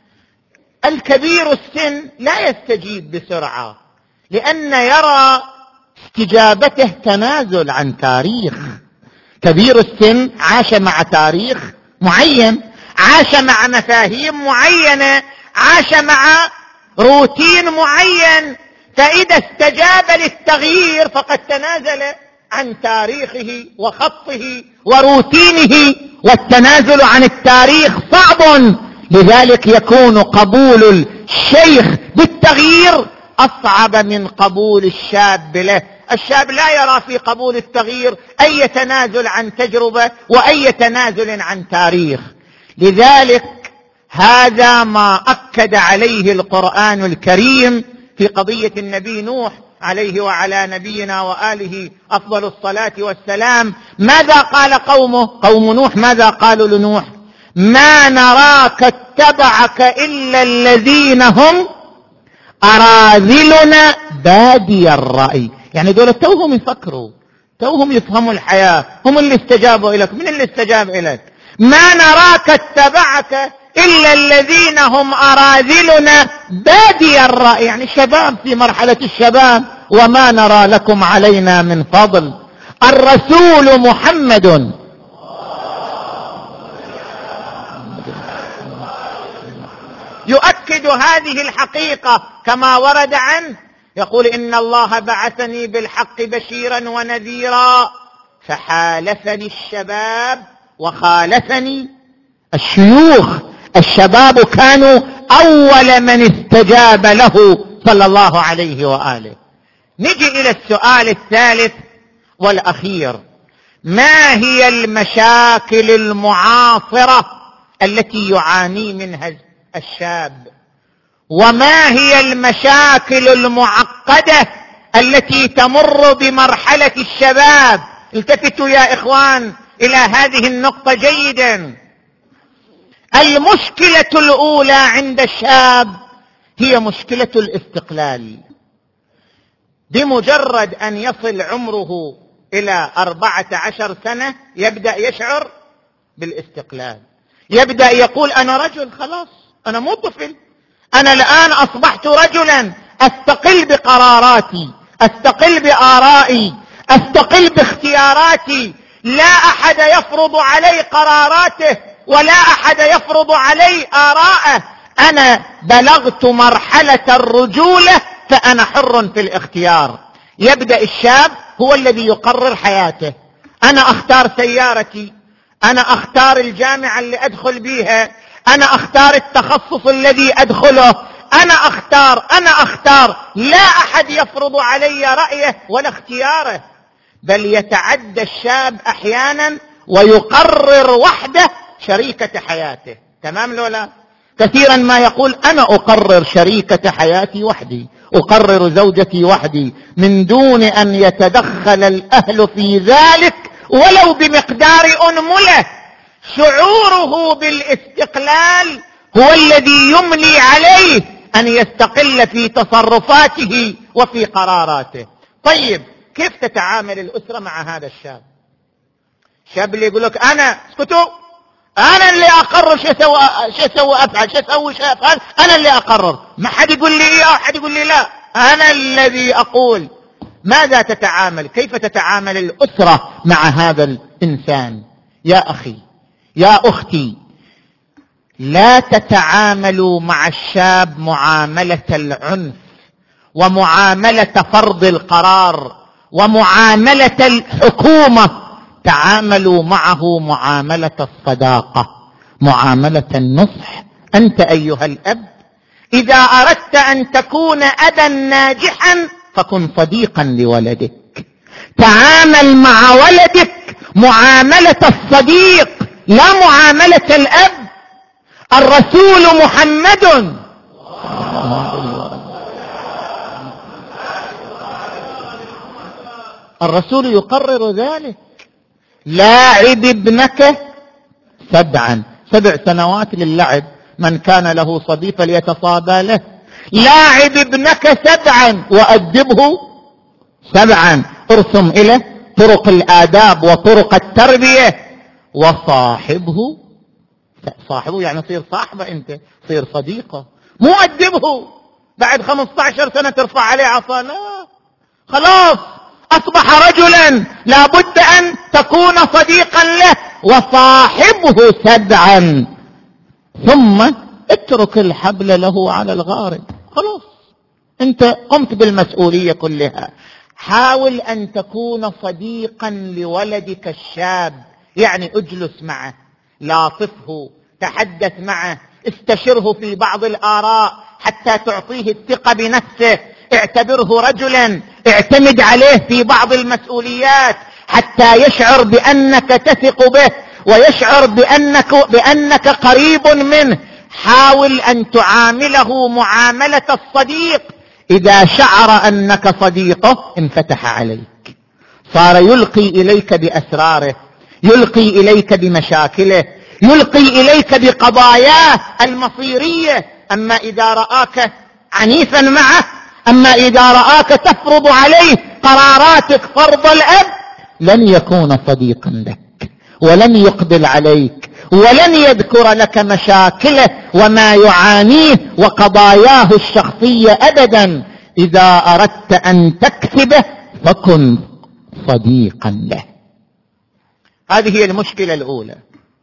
الكبير السن لا يستجيب بسرعة، لأن يرى استجابته تنازل عن تاريخ. كبير السن عاش مع تاريخ معين، عاش مع مفاهيم معينة، عاش مع روتين معين، فإذا استجاب للتغيير فقد تنازل عن تاريخه وخطه وروتينه، والتنازل عن التاريخ صعب. لذلك يكون قبول الشيخ بالتغيير أصعب من قبول الشاب له. الشاب لا يرى في قبول التغيير أي تنازل عن تجربة وأي تنازل عن تاريخ. لذلك هذا ما أكد عليه القرآن الكريم في قضية النبي نوح عليه وعلى نبينا وآله أفضل الصلاة والسلام. ماذا قال قومه؟ قوم نوح ماذا قالوا لنوح؟ ما نراك اتبعك إلا الذين هم أراذلنا بادي الرأي. يعني دول توهم يفكروا، توهم يفهموا الحياة، هم اللي استجابوا إليك. من اللي استجاب إليك؟ ما نراك اتبعك إلا الذين هم أراذلنا بادي الرأي، يعني شباب في مرحلة الشباب، وما نرى لكم علينا من فضل. الرسول محمد يؤكد هذه الحقيقة كما ورد عنه، يقول: إن الله بعثني بالحق بشيرا ونذيرا فحالفني الشباب وخالفني الشيوخ. الشباب كانوا أول من استجاب له صلى الله عليه وآله. نجي إلى السؤال الثالث والأخير: ما هي المشاكل المعاصرة التي يعاني منها الشاب؟ وما هي المشاكل المعقدة التي تمر بمرحلة الشباب؟ التفتوا يا إخوان إلى هذه النقطة جيدا. المشكلة الأولى عند الشاب هي مشكلة الاستقلال. بمجرد أن يصل عمره إلى 14 سنة يبدأ يشعر بالاستقلال، يبدأ يقول: أنا رجل، خلاص أنا مو طفل، أنا الآن أصبحت رجلا، أستقل بقراراتي، أستقل بآرائي، أستقل باختياراتي، لا أحد يفرض علي قراراته ولا أحد يفرض علي آراءه، أنا بلغت مرحلة الرجولة فأنا حر في الاختيار. يبدأ الشاب هو الذي يقرر حياته. أنا أختار سيارتي، أنا أختار الجامعة اللي أدخل بيها، أنا أختار التخصص الذي أدخله، أنا أختار. لا أحد يفرض علي رأيه ولا اختياره، بل يتعدى الشاب أحيانا ويقرر وحده شريكة حياته. تمام لولا؟ كثيرا ما يقول: أنا أقرر شريكة حياتي وحدي، أقرر زوجتي وحدي، من دون أن يتدخل الأهل في ذلك ولو بمقدار أنملة. شعوره بالاستقلال هو الذي يملي عليه أن يستقل في تصرفاته وفي قراراته. طيب كيف تتعامل الأسرة مع هذا الشاب؟ شاب اللي يقول لك أنا اسكتوا، أنا اللي أقرر شو أسوي أفعل، شو أسوي شو أفعل، أنا اللي أقرر، ما حد يقول لي إيه أحد يقول لي لا، أنا الذي أقول. ماذا تتعامل؟ كيف تتعامل الأسرة مع هذا الإنسان؟ يا أخي يا أختي، لا تتعاملوا مع الشاب معاملة العنف ومعاملة فرض القرار ومعاملة الحكومة، تعاملوا معه معاملة الصداقة، معاملة النصح. أنت أيها الأب إذا أردت أن تكون أبا ناجحا فكن صديقا لولدك، تعامل مع ولدك معاملة الصديق لا معاملة الأب. الرسول محمد الرسول يقرر ذلك. لاعب ابنك 7 سنوات للعب، من كان له صبي فليتصابى له. لاعب ابنك 7 وأدبه 7. ارسم إليه طرق الآداب وطرق التربية. وصاحبه يعني صير صاحبه، انت صير صديقه، مو أدبه بعد 15 سنة ترفع عليه عصا، لا، خلاص أصبح رجلا لا بد أن تكون صديقا له. وصاحبه 7 ثم اترك الحبل له على الغارب. خلاص انت قمت بالمسؤولية كلها. حاول أن تكون صديقا لولدك الشاب، يعني اجلس معه، لاطفه، تحدث معه، استشره في بعض الآراء حتى تعطيه الثقة بنفسه. اعتبره رجلا، اعتمد عليه في بعض المسؤوليات حتى يشعر بأنك تثق به ويشعر بأنك قريب منه. حاول أن تعامله معاملة الصديق. إذا شعر أنك صديقه انفتح عليك، صار يلقي إليك بأسراره، يلقي إليك بمشاكله، يلقي إليك بقضاياه المصيرية. أما إذا رآك عنيفا معه، أما إذا رآك تفرض عليه قراراتك فرض الأب، لن يكون صديقا لك ولن يقبل عليك ولن يذكر لك مشاكله وما يعانيه وقضاياه الشخصية أبدا. إذا أردت أن تكسبه فكن صديقا له. هذه هي المشكلة الأولى.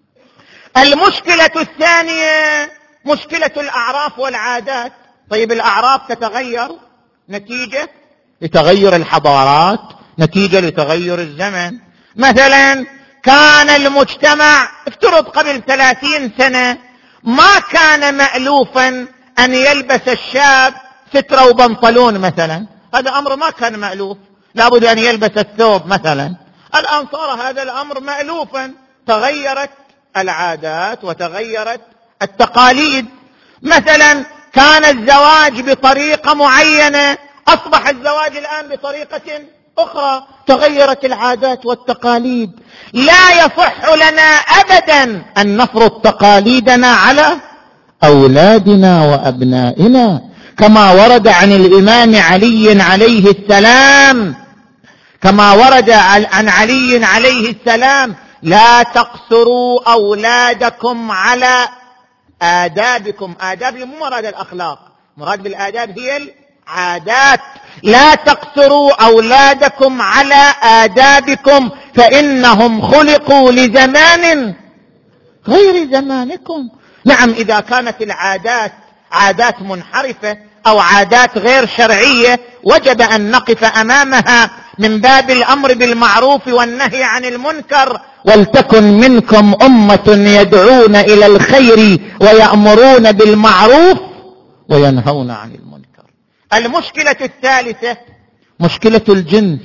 المشكلة الثانية مشكلة الأعراف والعادات. طيب الأعراف تتغير نتيجة لتغير الحضارات، نتيجة لتغير الزمن. مثلا كان المجتمع افترض قبل 30 سنة ما كان مألوفا أن يلبس الشاب سترة وبنطلون مثلا، هذا أمر ما كان مألوف، لابد أن يلبس الثوب مثلا. الآن صار هذا الأمر مألوفا، تغيرت العادات وتغيرت التقاليد. مثلا كان الزواج بطريقة معينة، أصبح الزواج الآن بطريقة أخرى، تغيرت العادات والتقاليد. لا يصح لنا أبدا أن نفرض تقاليدنا على أولادنا وأبنائنا، كما ورد عن الإمام علي عليه السلام، كما ورد عن علي عليه السلام: لا تقصروا أولادكم على آدابكم. آداب مو مراد الأخلاق، مراد بالآداب هي العادات. لا تقصروا أولادكم على آدابكم فإنهم خلقوا لزمان غير زمانكم. نعم، إذا كانت العادات عادات منحرفة أو عادات غير شرعية وجب أن نقف أمامها من باب الأمر بالمعروف والنهي عن المنكر. ولتكن منكم أمة يدعون إلى الخير ويأمرون بالمعروف وينهون عن المنكر. المشكلة الثالثة مشكلة الجنس.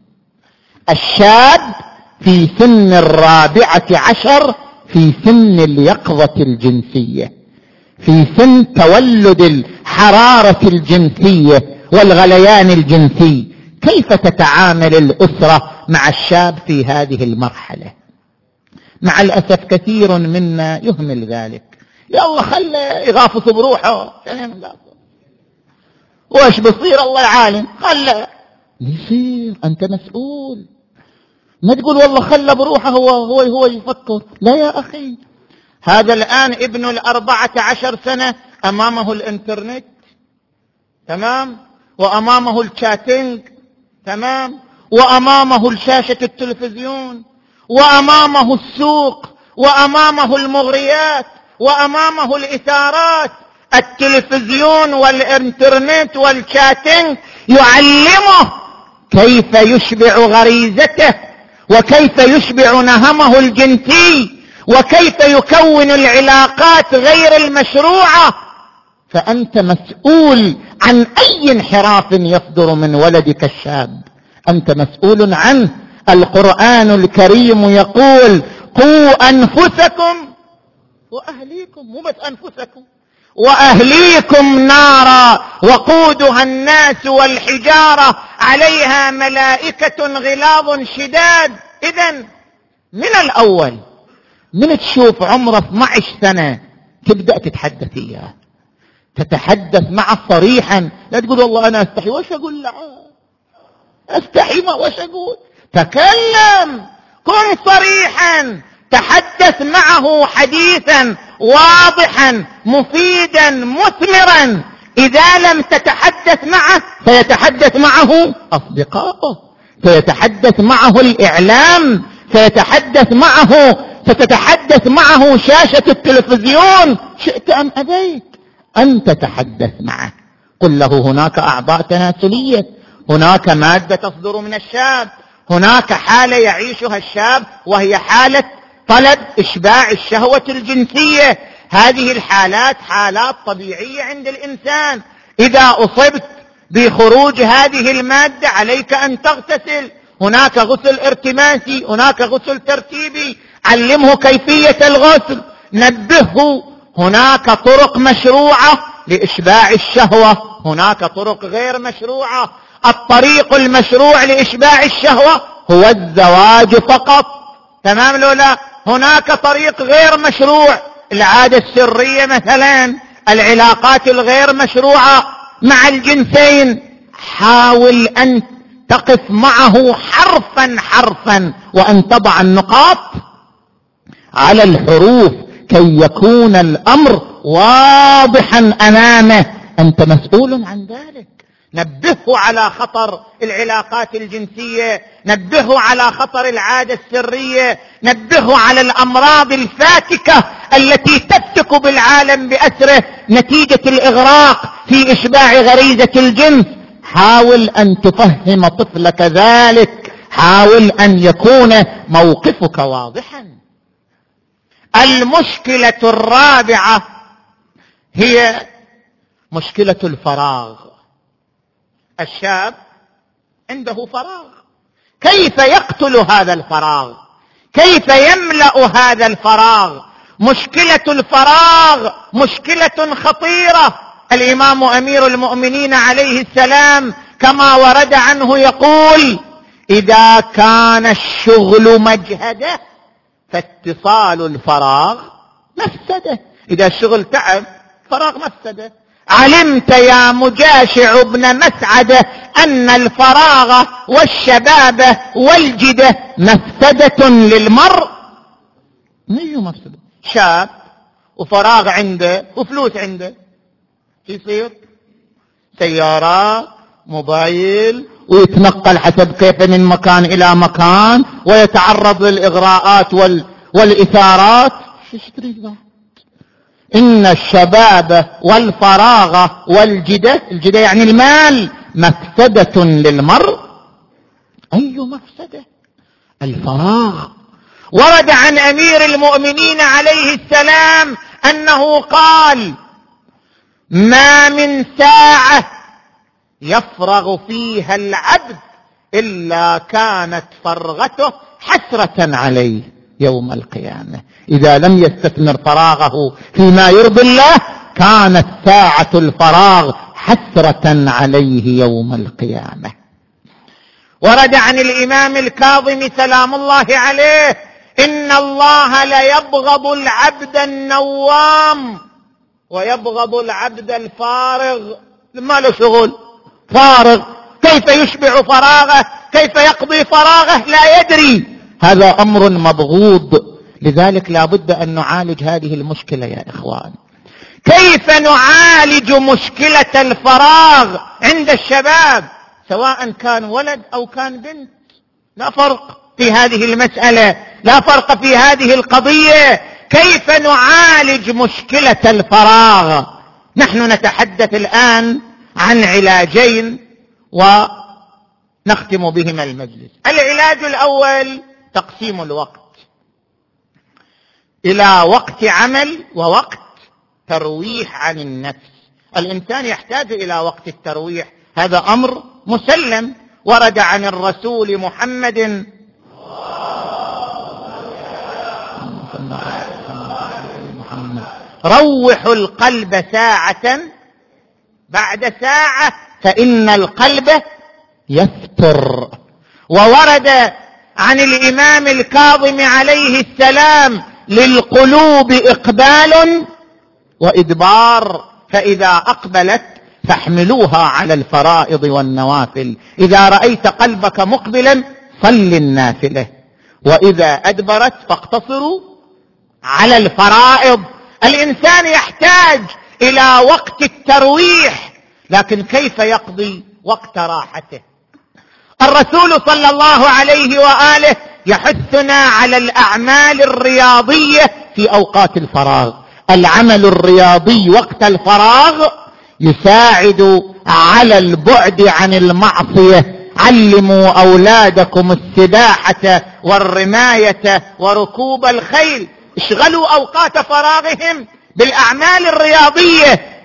الشاب في سن 14 في سن اليقظة الجنسية، في سن تولد الحرارة الجنسية والغليان الجنسي. كيف تتعامل الأسرة مع الشاب في هذه المرحلة؟ مع الأسف كثير منا يهمل ذلك. يلا خله يغافص بروحه، وش بصير الله يعالم، خله يصير. أنت مسؤول، ما تقول والله خله بروحه هو يفكر. لا يا أخي، هذا الآن ابن 14 سنة أمامه الإنترنت، تمام، وأمامه الشاتنج، تمام، وأمامه الشاشة التلفزيون، وأمامه السوق، وأمامه المغريات، وأمامه الإثارات. التلفزيون والإنترنت والشاتنج يعلمه كيف يشبع غريزته، وكيف يشبع نهمه الجنسي، وكيف يكون العلاقات غير المشروعة. فأنت مسؤول عن أي انحراف يصدر من ولدك الشاب، أنت مسؤول عنه. القرآن الكريم يقول: قوا أنفسكم وأهليكم، مو بس أنفسكم، وأهليكم نارا وقودها الناس والحجارة عليها ملائكة غلاظ شداد. إذن من الأول، من تشوف عمره 12 سنة تبدأ تتحدث إياه، تتحدث معه صريحا. لا تقول والله أنا أستحي، وش أقول له؟ أستحي ما وش أقول؟ تكلم، كن صريحا، تحدث معه حديثا واضحا مفيدا مثمرا. إذا لم تتحدث معه سيتحدث معه أصدقائه، سيتحدث معه الإعلام، ستتحدث معه شاشة التلفزيون، شئت أم أبيت أن تتحدث معه. قل له هناك أعضاء تناسلية، هناك مادة تصدر من الشاب، هناك حالة يعيشها الشاب وهي حالة طلب إشباع الشهوة الجنسية. هذه الحالات حالات طبيعية عند الإنسان. إذا أصبت بخروج هذه المادة عليك أن تغتسل، هناك غسل ارتماسي، هناك غسل ترتيبي، علمه كيفية الغسل، نبهه. هناك طرق مشروعة لإشباع الشهوة، هناك طرق غير مشروعة. الطريق المشروع لإشباع الشهوة هو الزواج فقط، تمام لو لا؟ هناك طريق غير مشروع، العادة السرية مثلا، العلاقات الغير مشروعة مع الجنسين. حاول أن تقف معه حرفا حرفا، وأن تضع النقاط على الحروف كي يكون الأمر واضحا أمامه. أنت مسؤول عن ذلك. نبهه على خطر العلاقات الجنسية، نبهه على خطر العادة السرية، نبهه على الأمراض الفاتكة التي تفتك بالعالم بأسره نتيجة الإغراق في إشباع غريزة الجنس. حاول أن تفهم طفلك ذلك، حاول أن يكون موقفك واضحا. المشكلة الرابعة هي مشكلة الفراغ. الشاب عنده فراغ، كيف يقتل هذا الفراغ؟ كيف يملأ هذا الفراغ؟ مشكلة الفراغ مشكلة خطيرة. الإمام أمير المؤمنين عليه السلام كما ورد عنه يقول: إذا كان الشغل مجهدة فاتصال الفراغ مفسدة. إذا الشغل تعب، فراغ مفسدة. علمت يا مجاشع بن مسعدة أن الفراغ والشباب والجدة مفسدة للمرء؟ أي مفسدة؟ شاب وفراغ عنده وفلوس عنده، يصير سيارة، موبايل، ويتنقل حسب كيف من مكان إلى مكان، ويتعرض للإغراءات والإثارات. شو تريد بعد؟ إن الشباب والفراغ والجدة، الجدة يعني المال، مفسدة للمرء. أي مفسدة؟ الفراغ. ورد عن أمير المؤمنين عليه السلام أنه قال: ما من ساعة يفرغ فيها العبد إلا كانت فرغته حسرة عليه يوم القيامة. إذا لم يستثمر فراغه فيما يرضي الله كانت ساعة الفراغ حسرة عليه يوم القيامة. ورد عن الإمام الكاظم سلام الله عليه: إن الله ليبغض العبد النوام ويبغض العبد الفارغ. ما له شغل، فارغ، كيف يشبع فراغه، كيف يقضي فراغه لا يدري. هذا أمر مبغوض. لذلك لا بد أن نعالج هذه المشكلة يا إخوان. كيف نعالج مشكلة الفراغ عند الشباب، سواء كان ولد أو كان بنت؟ لا فرق في هذه المسألة، لا فرق في هذه القضية. كيف نعالج مشكلة الفراغ؟ نحن نتحدث الآن عن علاجين ونختم بهما المجلس. العلاج الأول تقسيم الوقت إلى وقت عمل ووقت ترويح عن النفس. الإنسان يحتاج إلى وقت الترويح، هذا أمر مسلم، ورد عن الرسول محمد روحوا القلب ساعة بعد ساعة فإن القلب يفتر. وورد عن الإمام الكاظم عليه السلام: للقلوب إقبال وإدبار، فإذا أقبلت فاحملوها على الفرائض والنوافل. إذا رأيت قلبك مقبلا صل النافلة، وإذا أدبرت فاقتصروا على الفرائض. الإنسان يحتاج إلى وقت الترويح، لكن كيف يقضي وقت راحته؟ الرسول صلى الله عليه وآله يحثنا على الأعمال الرياضية في أوقات الفراغ. العمل الرياضي وقت الفراغ يساعد على البعد عن المعصية. علموا أولادكم السباحة والرماية وركوب الخيل. اشغلوا أوقات فراغهم بالأعمال الرياضية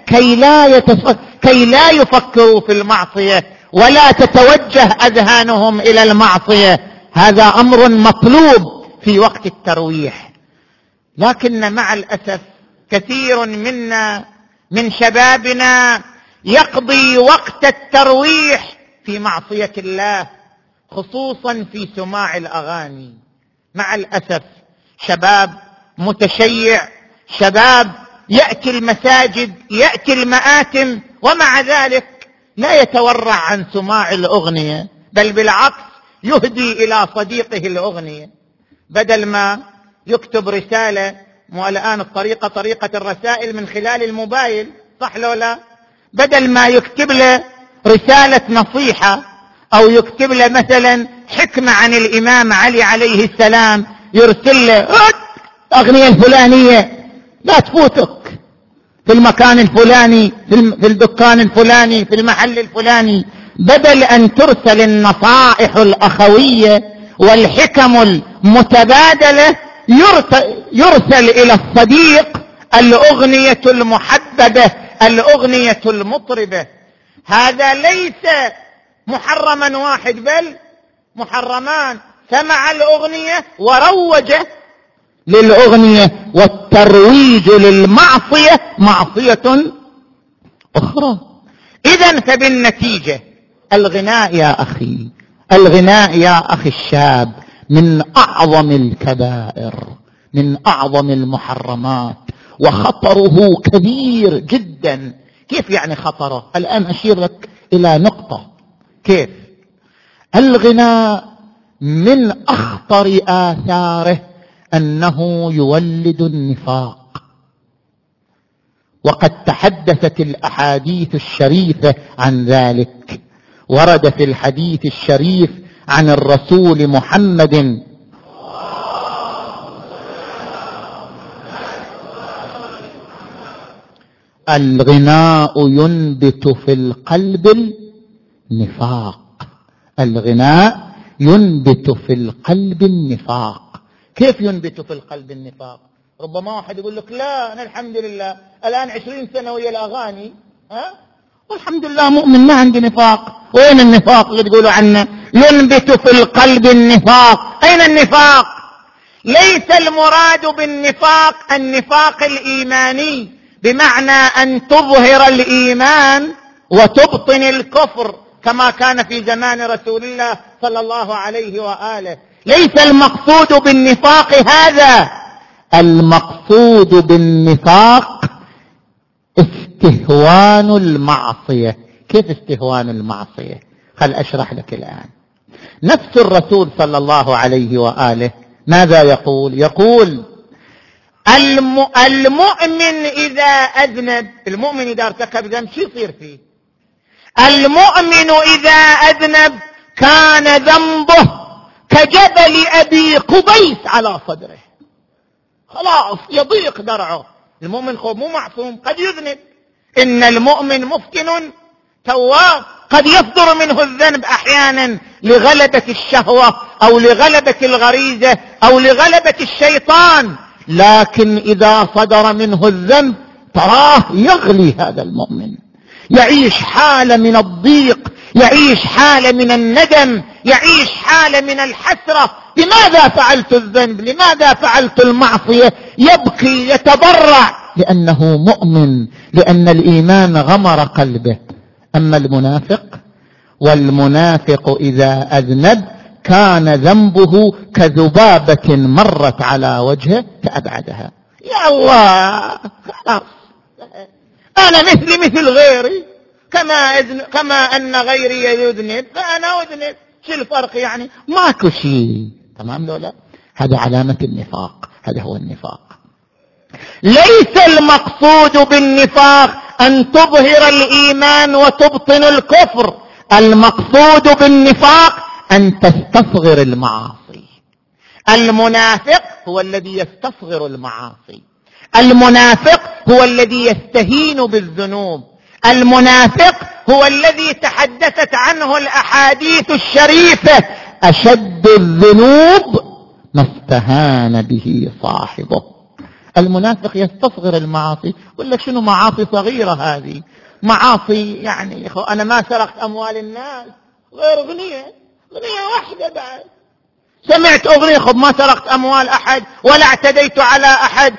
كي لا يفكروا في المعصية ولا تتوجه أذهانهم إلى المعصية. هذا أمر مطلوب في وقت الترويح. لكن مع الأسف كثير منا من شبابنا يقضي وقت الترويح في معصية الله، خصوصا في سماع الأغاني. مع الأسف شباب متشيع، شباب يأتي المساجد، يأتي المآتم، ومع ذلك لا يتورع عن سماع الأغنية، بل بالعكس يهدي إلى صديقه الأغنية. بدل ما يكتب رسالة، والآن الطريقة طريقة الرسائل من خلال الموبايل، صح لو لا؟ بدل ما يكتب له رسالة نصيحة أو يكتب له مثلا حكمة عن الإمام علي عليه السلام، يرسل له الأغنية الفلانية لا تفوتك في المكان الفلاني، في الدكان الفلاني، في المحل الفلاني. بدل أن ترسل النصائح الأخوية والحكم المتبادلة، يرسل إلى الصديق الأغنية المحببة، الأغنية المطربة. هذا ليس محرما واحد بل محرمان. سمع الأغنية وروج للأغنية، والترويج للمعصية معصية أخرى. إذن فبالنتيجة الغناء يا أخي، الغناء يا أخي الشاب من أعظم الكبائر، من أعظم المحرمات، وخطره كبير جدا. كيف يعني خطره؟ الآن أشير لك إلى نقطة. كيف؟ الغناء من أخطر آثاره أنه يولد النفاق، وقد تحدثت الأحاديث الشريفة عن ذلك. ورد في الحديث الشريف عن الرسول محمد الغناء ينبت في القلب النفاق. الغناء ينبت في القلب النفاق. كيف ينبت في القلب النفاق؟ ربما واحد يقول لك لا أنا الحمد لله الآن 20 سنة ويا الأغاني والحمد لله مؤمن ما عندي نفاق. وين النفاق اللي تقولوا عنه؟ ينبت في القلب النفاق. أين النفاق؟ ليس المراد بالنفاق النفاق الإيماني، بمعنى أن تظهر الإيمان وتبطن الكفر. كما كان في زمان رسول الله صلى الله عليه وآله. ليس المقصود بالنفاق هذا، المقصود بالنفاق استهوان المعصية. كيف استهوان المعصية؟ خل أشرح لك الآن. نفس الرسول صلى الله عليه وآله ماذا يقول؟ يقول المؤمن إذا أذنب، المؤمن إذا ارتكب ذنب شو يصير فيه؟ المؤمن إذا أذنب كان ذنبه كجبل أبي قبيس على صدره، خلاص يضيق درعه. المؤمن مو معصوم، قد يذنب. إن المؤمن مفتن تواب، قد يصدر منه الذنب أحيانا لغلبة الشهوة أو لغلبة الغريزة أو لغلبة الشيطان، لكن إذا صدر منه الذنب تراه يغلي هذا المؤمن، يعيش حالة من الضيق، يعيش حالة من الندم، يعيش حالة من الحسرة. لماذا فعلت الذنب؟ لماذا فعلت المعصية؟ يبكي يتضرع لأنه مؤمن، لأن الإيمان غمر قلبه. أما المنافق، والمنافق إذا أذنب كان ذنبه كذبابة مرت على وجهه فأبعدها. يا الله، خلاص أنا مثل غيري، كما أن غيري يذنب فأنا أذنب، شو الفرق يعني؟ ماكو شيء. تمام لو لا؟ هذا علامة النفاق، هذا هو النفاق. ليس المقصود بالنفاق أن تظهر الإيمان وتبطن الكفر، المقصود بالنفاق أن تستصغر المعاصي. المنافق هو الذي يستصغر المعاصي، المنافق هو الذي يستهين بالذنوب، المنافق هو الذي تحدثت عنه الأحاديث الشريفة: أشد الذنوب ما استهان به صاحبه. المنافق يستصغر المعاصي، يقول لك شنو معاصي صغيرة هذه؟ معاصي يعني أنا ما سرقت أموال الناس، غير أغنية واحدة بعد. سمعت أغنية ما سرقت أموال أحد ولا اعتديت على أحد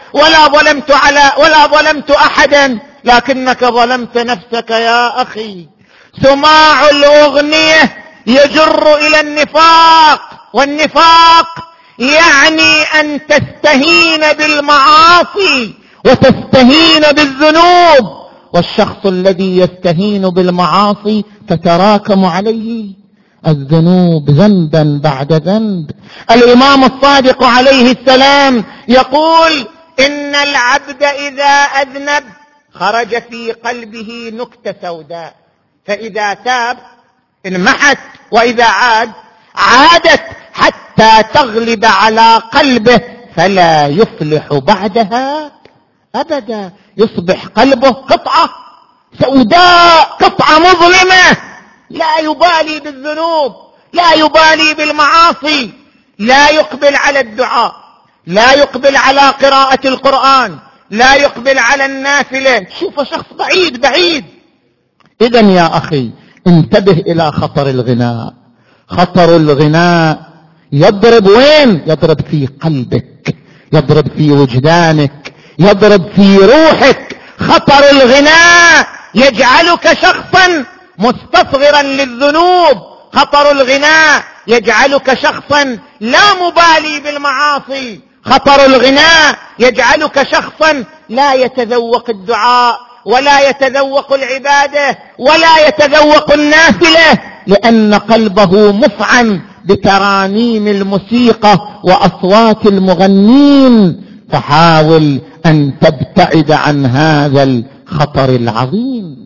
ولا ظلمت أحدا، لكنك ظلمت نفسك يا أخي. سماع الأغنية يجر إلى النفاق، والنفاق يعني أن تستهين بالمعاصي وتستهين بالذنوب، والشخص الذي يستهين بالمعاصي تتراكم عليه الذنوب ذنبا بعد ذنب. الإمام الصادق عليه السلام يقول: إن العبد إذا أذنب خرج في قلبه نكتة سوداء، فإذا تاب انمحت، وإذا عادت حتى تغلب على قلبه فلا يفلح بعدها أبدا. يصبح قلبه قطعة سوداء، قطعة مظلمة، لا يبالي بالذنوب، لا يبالي بالمعاصي، لا يقبل على الدعاء، لا يقبل على قراءة القرآن، لا يقبل على النافلة. شوف شخص بعيد. إذن يا أخي انتبه إلى خطر الغناء. خطر الغناء يضرب وين؟ يضرب في قلبك، يضرب في وجدانك، يضرب في روحك. خطر الغناء يجعلك شخصا مستصغرا للذنوب، خطر الغناء يجعلك شخصا لا مبالي بالمعاصي، خطر الغناء يجعلك شخصا لا يتذوق الدعاء ولا يتذوق العبادة ولا يتذوق النافلة، لأن قلبه مفعم بترانيم الموسيقى وأصوات المغنين. فحاول أن تبتعد عن هذا الخطر العظيم.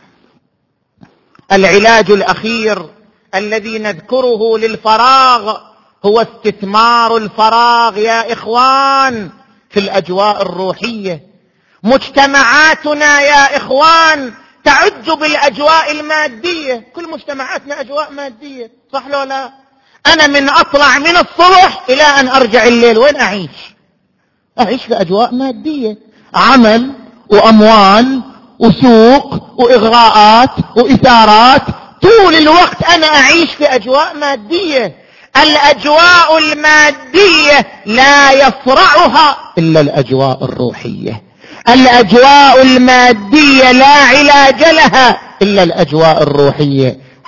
العلاج الأخير الذي نذكره للفراغ هو استثمار الفراغ يا إخوان في الأجواء الروحية. مجتمعاتنا يا إخوان تعج بالأجواء المادية، كل مجتمعاتنا أجواء مادية، صح لو لا؟ أنا من أطلع من الصبح إلى أن أرجع الليل وين أعيش في أجواء مادية، عمل وأموال وسوق وإغراءات وإثارات، طول الوقت أنا أعيش في أجواء مادية. الأجواء المادية لا يصرعها إلا الأجواء الروحية، الأجواء المادية لا علاج لها إلا الأجواء الروحية.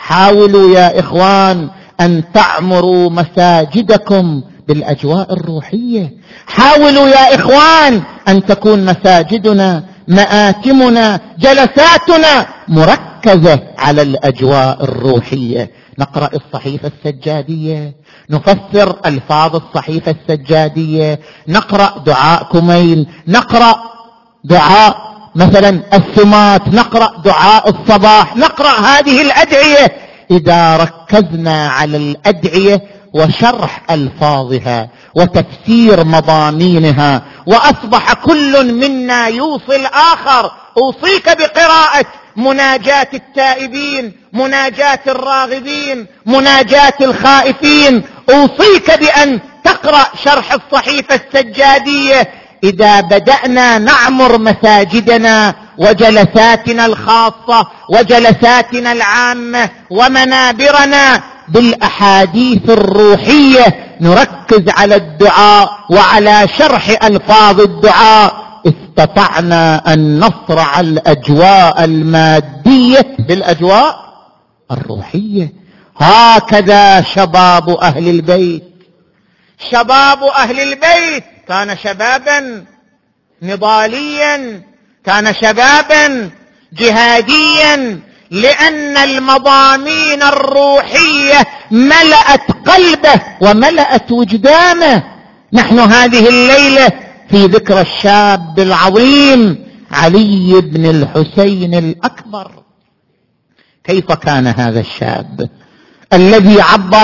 حاولوا يا إخوان أن تعمروا مساجدكم بالأجواء الروحية. حاولوا يا إخوان أن تكون مساجدنا، مآتمنا، جلساتنا مركزة على الأجواء الروحية. نقرأ الصحيفة السجادية، نفسر ألفاظ الصحيفة السجادية، نقرأ دعاء كميل، نقرأ دعاء مثلا السمات، نقرأ دعاء الصباح، نقرأ هذه الأدعية. إذا ركزنا على الأدعية وشرح ألفاظها وتفسير مضامينها، وأصبح كل منا يوصي الآخر: أوصيك بقراءة مناجاة التائبين، مناجاة الراغبين، مناجاة الخائفين، أوصيك بأن تقرأ شرح الصحيفة السجادية. إذا بدأنا نعمر مساجدنا وجلساتنا الخاصة وجلساتنا العامة ومنابرنا بالأحاديث الروحية، نركز على الدعاء وعلى شرح ألفاظ الدعاء، استطعنا أن نصرع الأجواء المادية بالأجواء الروحية. هكذا شباب أهل البيت. شباب أهل البيت كان شبابا نضاليا، كان شبابا جهاديا، لأن المضامين الروحية ملأت قلبه وملأت وجدانه. نحن هذه الليلة في ذكرى الشاب العظيم علي بن الحسين الأكبر. كيف كان هذا الشاب الذي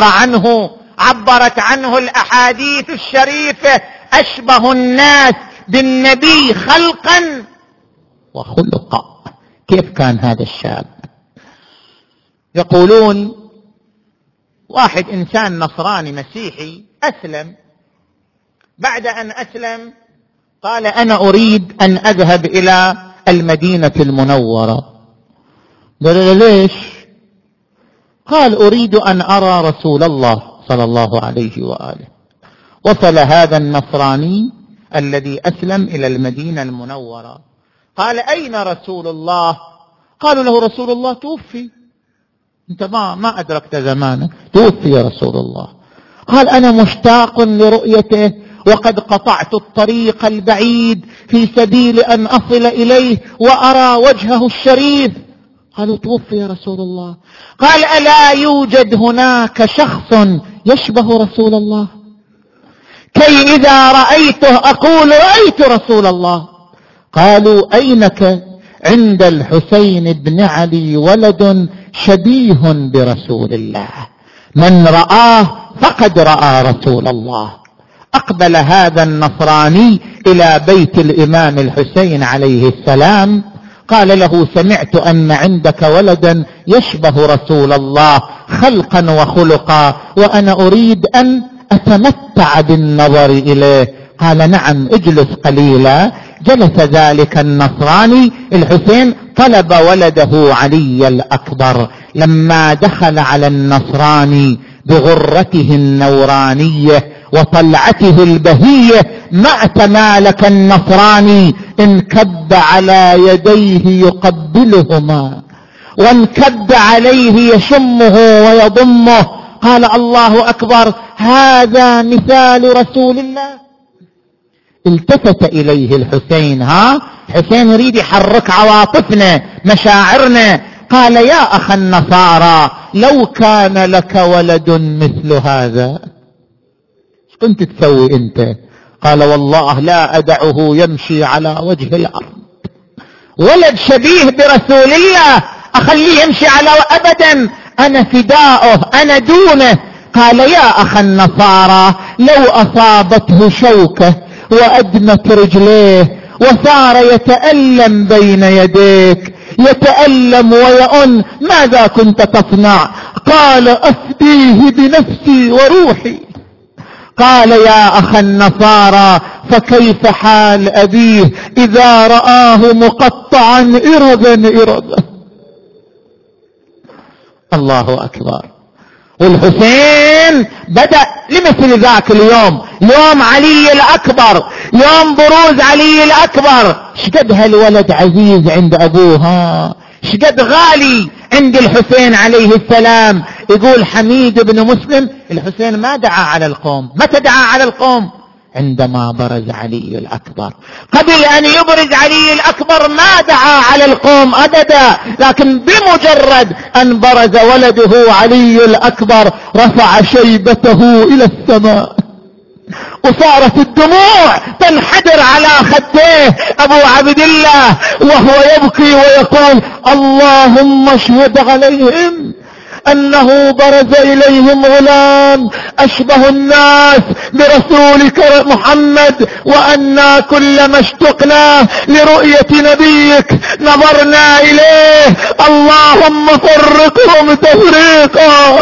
عبرت عنه الأحاديث الشريفة: أشبه الناس بالنبي خلقا وخلقا. كيف كان هذا الشاب؟ يقولون واحد إنسان نصراني مسيحي أسلم، بعد أن أسلم قال: أنا أريد أن أذهب إلى المدينة المنورة. قال: ليش؟ قال: أريد أن أرى رسول الله صلى الله عليه وآله. وصل هذا النصراني الذي أسلم إلى المدينة المنورة، قال: أين رسول الله؟ قالوا له: رسول الله توفي، أنت ما أدركت زمانه، توفي رسول الله. قال: أنا مشتاق لرؤيته، وقد قطعت الطريق البعيد في سبيل أن أصل إليه وأرى وجهه الشريف. قالوا: توفي رسول الله. قال: ألا يوجد هناك شخص يشبه رسول الله، كي إذا رأيته أقول رأيت رسول الله؟ قالوا: أينك؟ عند الحسين بن علي ولد شبيه برسول الله، من رآه فقد رأى رسول الله. أقبل هذا النصراني إلى بيت الإمام الحسين عليه السلام، قال له: سمعت أن عندك ولدا يشبه رسول الله خلقا وخلقا، وأنا أريد أن أتمتع بالنظر إليه. قال: نعم، اجلس قليلا. جلس ذلك النصراني الحسين، طلب ولده علي الأكبر. لما دخل على النصراني بغرته النورانية وطلعته البهية ما تمالك النصراني، انكب على يديه يقبلهما، وانكب عليه يشمه ويضمه. قال: الله أكبر، هذا مثال رسول الله. التفت إليه الحسين، حسين يريد يحرك عواطفنا مشاعرنا. قال: يا أخ النصارى، لو كان لك ولد مثل هذا كنت تسوي أنت؟ قال: والله لا أدعه يمشي على وجه الأرض، ولد شبيه برسول الله أخليه يمشي على أبدا، أنا فداؤه، أنا دونه. قال: يا أخ النصارى، لو أصابته شوكة وأدمت رجليه وصار يتألم بين يديك، يتألم ويئن، ماذا كنت تصنع؟ قال: أفديه بنفسي وروحي. قال: يا أخ النصارى، فكيف حال أبيه إذا رآه مقطعا إربا؟ الله أكبر. والحسين بدأ لمثل ذاك اليوم، يوم علي الأكبر، يوم بروز علي الأكبر. شقد هالولد عزيز عند أبوه، شقد غالي عند الحسين عليه السلام. يقول حميد بن مسلم الحسين ما دعا على القوم. متى دعا على القوم؟ عندما برز علي الأكبر. قبل أن يبرز علي الأكبر ما دعا على القوم أبدا، لكن بمجرد أن برز ولده علي الأكبر رفع شيبته إلى السماء وصارت الدموع تنحدر على خديه أبو عبد الله وهو يبكي ويقول اللهم اشهد عليهم أنه برز إليهم غلام أشبه الناس برسولك محمد، وأنا كلما اشتقنا لرؤية نبيك نظرنا إليه، اللهم فرقهم تفريقا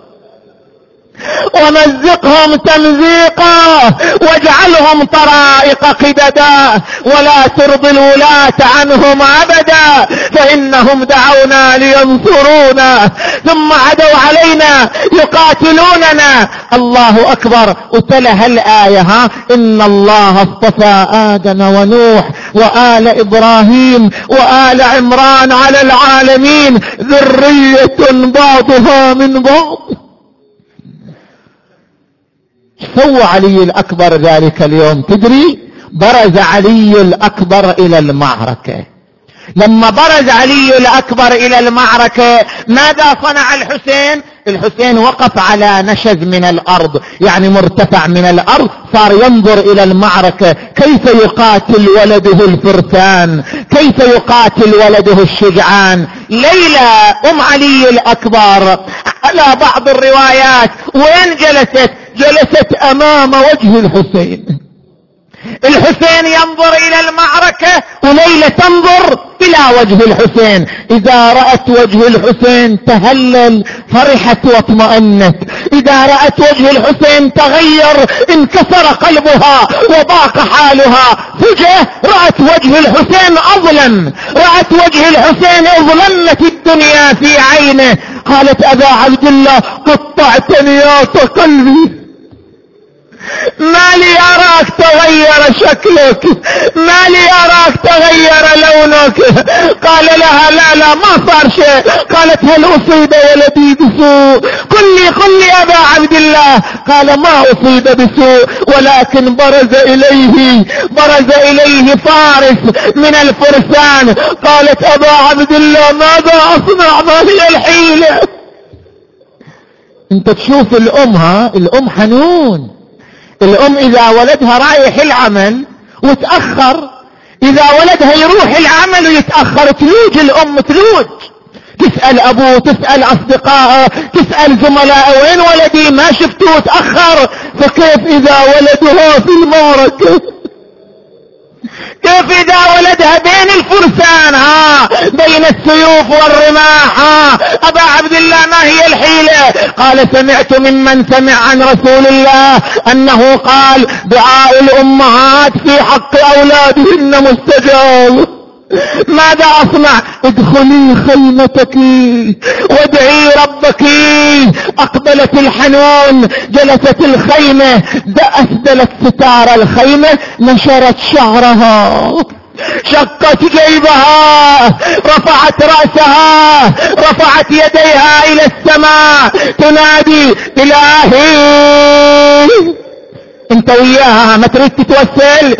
ومزقهم تمزيقا واجعلهم طرائق قددا ولا ترضي الولاة عنهم أبدا فإنهم دعونا لينصرونا ثم عدوا علينا يقاتلوننا. الله أكبر. وتلها الآية إن الله اصطفى آدم ونوح وآل إبراهيم وآل عمران على العالمين ذرية بعضها من بعض. سوى علي الأكبر ذلك اليوم؟ تدري؟ برز علي الأكبر إلى المعركة. لما برز علي الأكبر إلى المعركة ماذا صنع الحسين؟ الحسين وقف على نشز من الأرض، يعني مرتفع من الأرض، صار ينظر إلى المعركة كيف يقاتل ولده الفرسان، كيف يقاتل ولده الشجعان. ليلى أم علي الأكبر على بعض الروايات وين جلست؟ جلست أمام وجه الحسين. الحسين ينظر إلى المعركة وليلى تنظر إلى وجه الحسين. إذا رأت وجه الحسين تهلل، فرحت واطمأنت. إذا رأت وجه الحسين تغير، انكسر قلبها وضاق حالها. فجأة رأت وجه الحسين أظلم، رأت وجه الحسين أظلمت الدنيا في عينه. قالت أبا عبد الله قطعتني يا قلبي، ما لي أراك تغير شكلك، ما لي أراك تغير لونك. قال لها لا ما صار شيء. قالت هل أصيب ولدي بسوء؟ قل لي أبا عبد الله. قال ما أصيب بسوء، ولكن برز إليه فارس من الفرسان. قالت أبا عبد الله ماذا أصنع؟ ما هي الحيلة؟ انت تشوف الأم حنون. الأم إذا ولدها رايح العمل وتأخر، إذا ولدها يروح العمل ويتأخر تلوج الأم، تلوج، تسأل أبوه، تسأل أصدقائه، تسأل زملائه وين ولدي ما شفتوه تأخر. فكيف إذا ولدها في المعركة؟ كيف إذا ولدها بين الفرسان بين السيوف والرماح؟ أبا عبد الله ما هي الحيلة؟ قال سمعت ممن سمع عن رسول الله أنه قال دعاء الأمهات في حق أولادهن مستجاب. ماذا أصنع؟ ادخلي خيمتك وادعي ربك. أقبلت الحنون، جلست الخيمة، أسدلت ستار الخيمة، نشرت شعرها، شقت جيبها، رفعت رأسها، رفعت يديها إلى السماء تنادي إلهي. انت وياها ما تريد تتوسل؟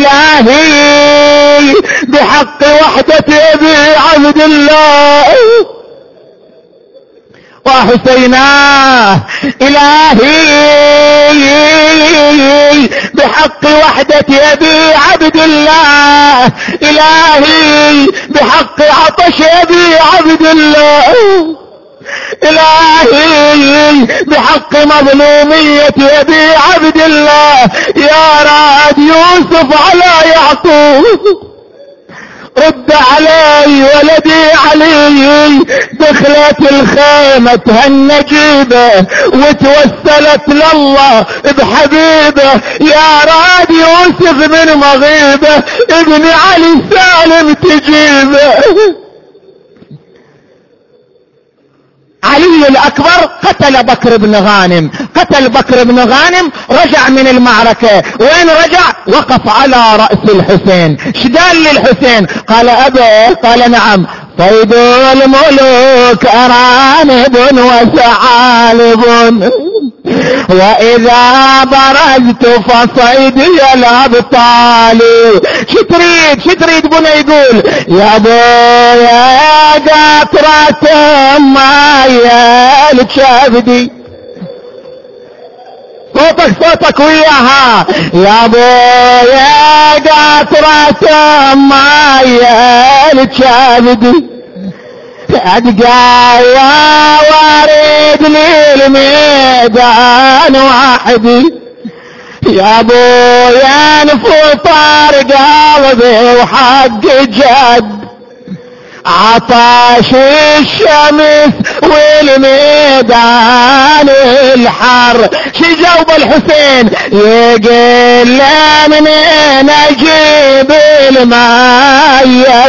إلهي بحق وحدة أبي عبد الله وحسيناه، إلهي بحق وحدة أبي عبد الله، إلهي بحق عطش أبي عبد الله، إلهي بحق مظلومية أبي عبد الله، يا راد يوسف على يعقوب رد علي ولدي علي. دخلت الخيمة هالنجيبة وتوسلت لله بحبيبه، يا راد يوسف من مغيبه ابن علي سالم تجيبه. علي الأكبر قتل بكر بن غانم، قتل بكر بن غانم، رجع من المعركة. وين رجع؟ وقف على رأس الحسين. ايش قال للحسين؟ قال أبا؟ قال نعم. صيد الملوك أرانب وثعالب، وإذا برزت فصيدي الأبطال. شتريد بنا يقول يا بويا قطرة مايا لشافدي، صوتك وياها يا بويا قطرة مايا لشافدي، أدقى يا وارد للميدان وحدي، يا بويا نفطر قلبي وحق جد، عطاش الشمس والميدان الحر. شي جاوب الحسين يقول منين اجيب الماء،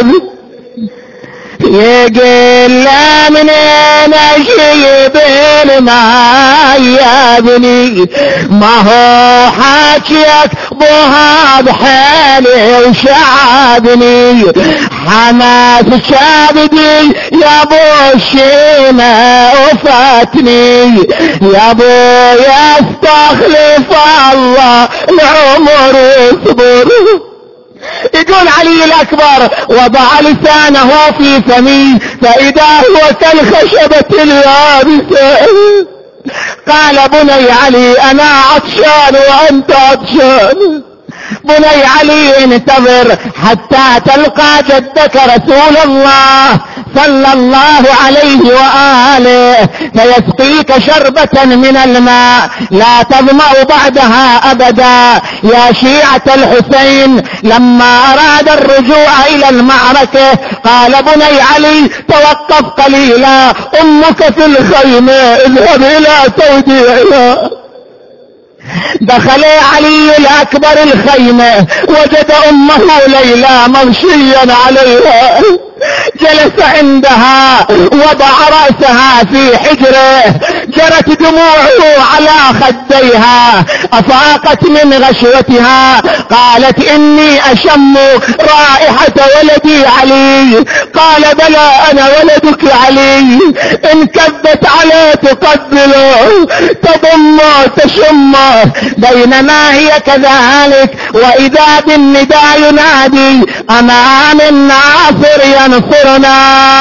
يقول منين اجيب الماء يا ابني، ما هو حاكيك ضهاب حالي وشعبني، حماس شابدي يا ابو الشيمة وفاتني، يا ابو يستخلف الله العمر اصبر. يقول علي الأكبر وضع لسانه في فمي فإذا هو كالخشبة اليابسة، قال بني علي أنا عطشان وأنت عطشان، بني علي انتظر حتى تلقى جدك رسول الله صلى الله عليه وآله فيسقيك شربة من الماء لا تظمأ بعدها أبدا. يا شيعة الحسين لما أراد الرجوع إلى المعركة قال بني علي توقف قليلا، أمك في الخيمة اذهب إلى توديعها. دخل علي الأكبر الخيمة وجد أمه ليلى مغشيا عليها، جلس عندها وضع رأسها في حجره، جرت دموعه على خديها، أفاقت من غشوتها، قالت إني أشم رائحة ولدي علي. قال بلى أنا ولدك علي، إن كبت عليه تقبله تضمه تشمه، بينما هي كذلك وإذا بالنداء ينادي أمام الناصر ينصرنا،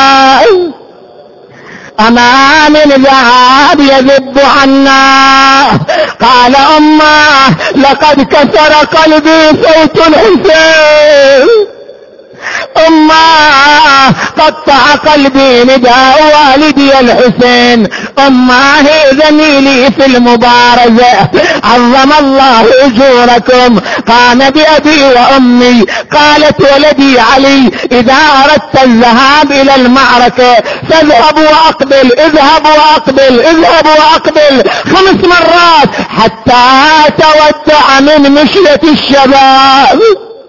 أمام الذهاب يذب عنا. قال أمه لقد كسر قلبي صوت الحسين، أمه قطع قلبي نداء والدي الحسين، أمه زميلي في المبارزة عظم الله أجوركم، قام بأبي وأمي. قالت ولدي علي إذا أردت الذهاب إلى المعركة فاذهب وأقبل، اذهب وأقبل، اذهب وأقبل 5 مرات حتى تودع من مشية الشباب.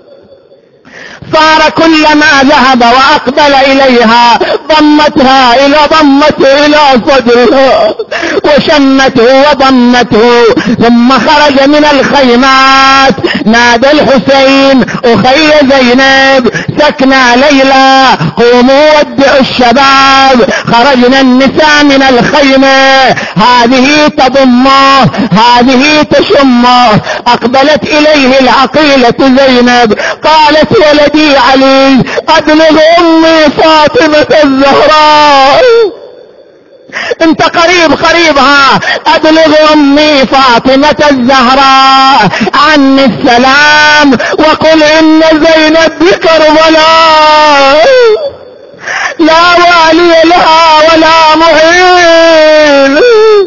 صار كلما ذهب وأقبل إليها ضمته إلى صدرها وشمته وضمته، ثم خرج من الخيمات نادى الحسين أخي زينب سكنى ليلى قوموا ودعوا الشباب. خرجنا النساء من الخيمة، هذه تضمه هذه تشمه. أقبلت إليه العقيلة زينب قالت ولدي علي أبلغ أمي فاطمة الزهراء، انت قريبها، أبلغ أمي فاطمة الزهراء عني السلام وقل إن زينب بكربلاء لا والي لها ولا معين.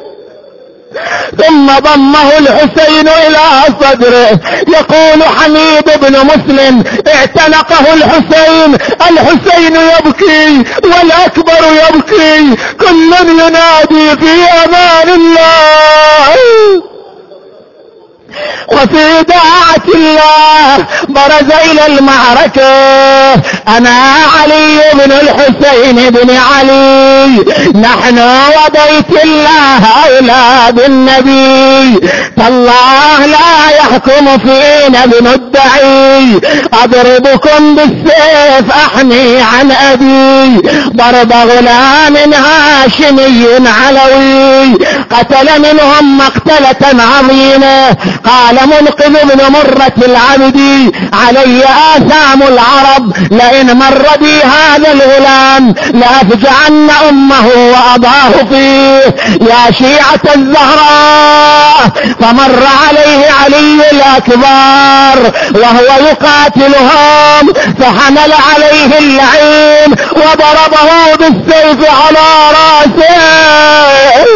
ثم ضمه الحسين إلى صدره. يقول حميد بن مسلم اعتنقه الحسين يبكي والأكبر يبكي، كل ينادي في أمان الله. وفي داعة الله برز إلى المعركة. أنا علي بن الحسين بن علي، نحن وبيت الله أولاد النبي، تالله لا يحكم فينا بندعي، أضربكم بالسيف أحمي عن أبي، ضرب غلام هاشمي علوي قتل منهم مقتلة عظيمة. قال منقذ بن مرة العبدي علي آثام العرب، لئن مر بي هذا الغلام لأفجعن أمه وأضاه فيه يا شيعة الزهراء. فمر عليه علي الأكبر وهو يقاتلهم، فحمل عليه اللعين وضربه بالسيف على رأسه،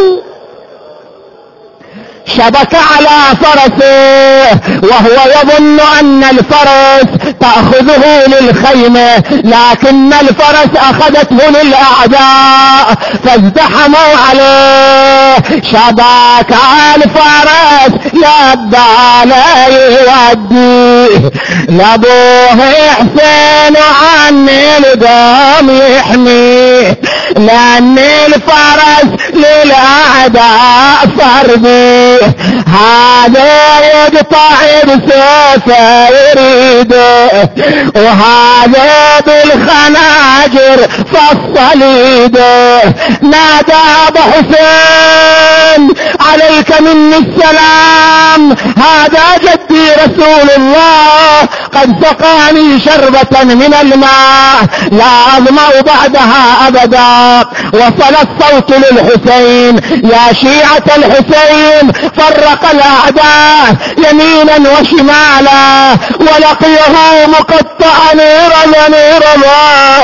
شبك على فرسه وهو يظن أن الفرس تأخذه للخيمة، لكن الفرس أخذته للأعداء فازدحموا عليه. شبك على الفرس يبدأ لا يوديه لابوه حسين عني القوم يحميه، لأن الفرس للأعداء فردي، هذا يقطع بسيفه يريده، وهذا بالخناجر فصل يده. نادى ابو حسين عليك مني السلام، هذا جدي رسول الله قد سقاني شربة من الماء لا أظمأ بعدها أبدا. وصل الصوت للحسين يا شيعة الحسين، فرق الأعداء يمينا وشمالا ولقيه مقطعا نيرا.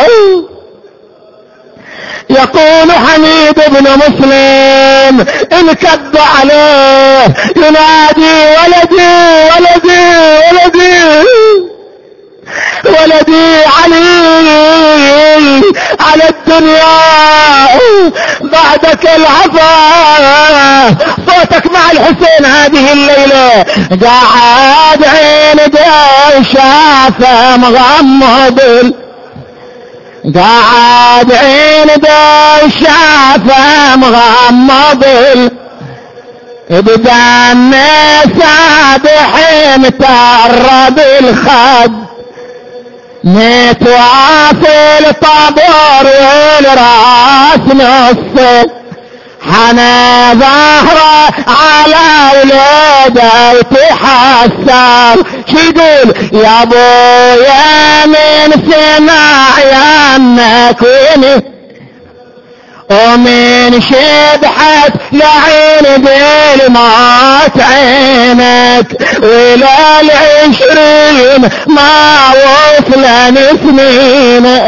يقول حميد بن مسلم انكب عليه ينادي ولدي ولدي ولدي ولدي علي على الدنيا بعدك العفا، صوتك مع الحسين هذه الليلة. قاعد عين شافه مغمض، قاعد عين شافه مغمض، بدم سابح متعرض الخد، متواصل طابور والراس نص، حنا ظهره على ولاده وتحسر. شو يقول يا ابويا من سمع يمك ويني، ومن شبحت لعين بالموت عينك، ولا 20 ما وصلن سنين.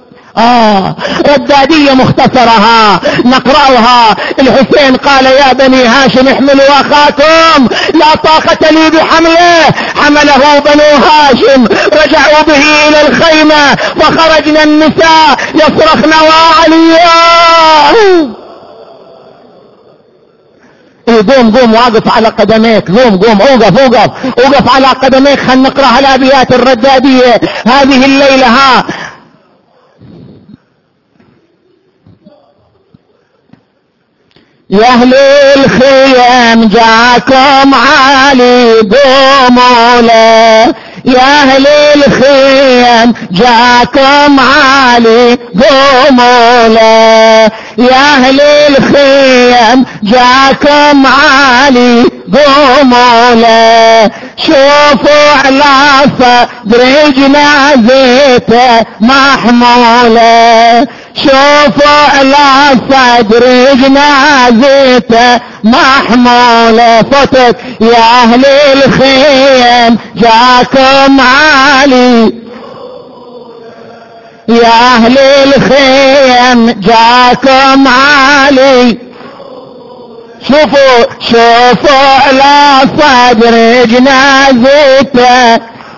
ردادية مختصرها نقرأها. الحسين قال يا بني هاشم احملوا أخاكم، لا طاقة لي بحمله. حمله بنو هاشم، رجعوا به إلى الخيمة، فخرجنا النساء يصرخن وعليا. قوم واقف على قدميك، قوم اوقف على قدميك. خلنا نقرأ الأبيات الردادية هذه الليلة. يا أهل الخيام جاكم علي قوموا له، يا أهل الخيام جاكم علي قوموا له، يا أهل الخيام جاكم علي قوموا له. شوفوا على صدر جنازته محمولة، شوفوا على صدر جنازته محمولة. صوتك يا أهل الخيام جاكم علي، يا أهل الخيام جاكم علي. شوفوا على صدر جنازته،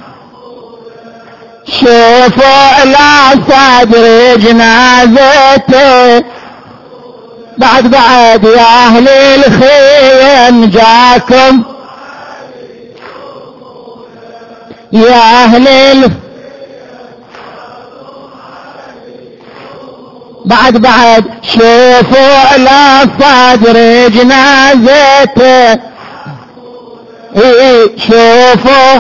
شوفوا على صدر جنازته. بعد يا أهل الخيم جاكم، يا أهل بعد شوفوا على صدر جنازته، شوفوا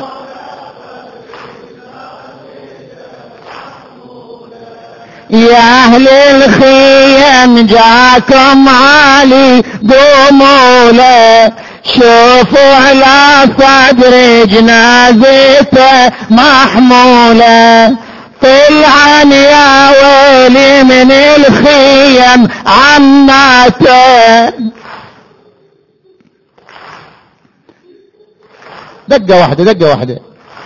يا أهل الخيم جاكم علي قوموا له، شوفوا على صدر جنازته محمولة، طلعا يا ويلي من الخيم عماته. دقة واحدة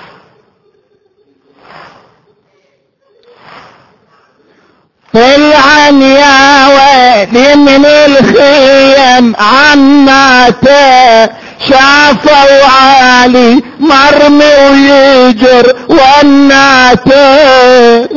طلعا يا ويلي من الخيم عماته، شافوا علي مرمي ويجر والناته،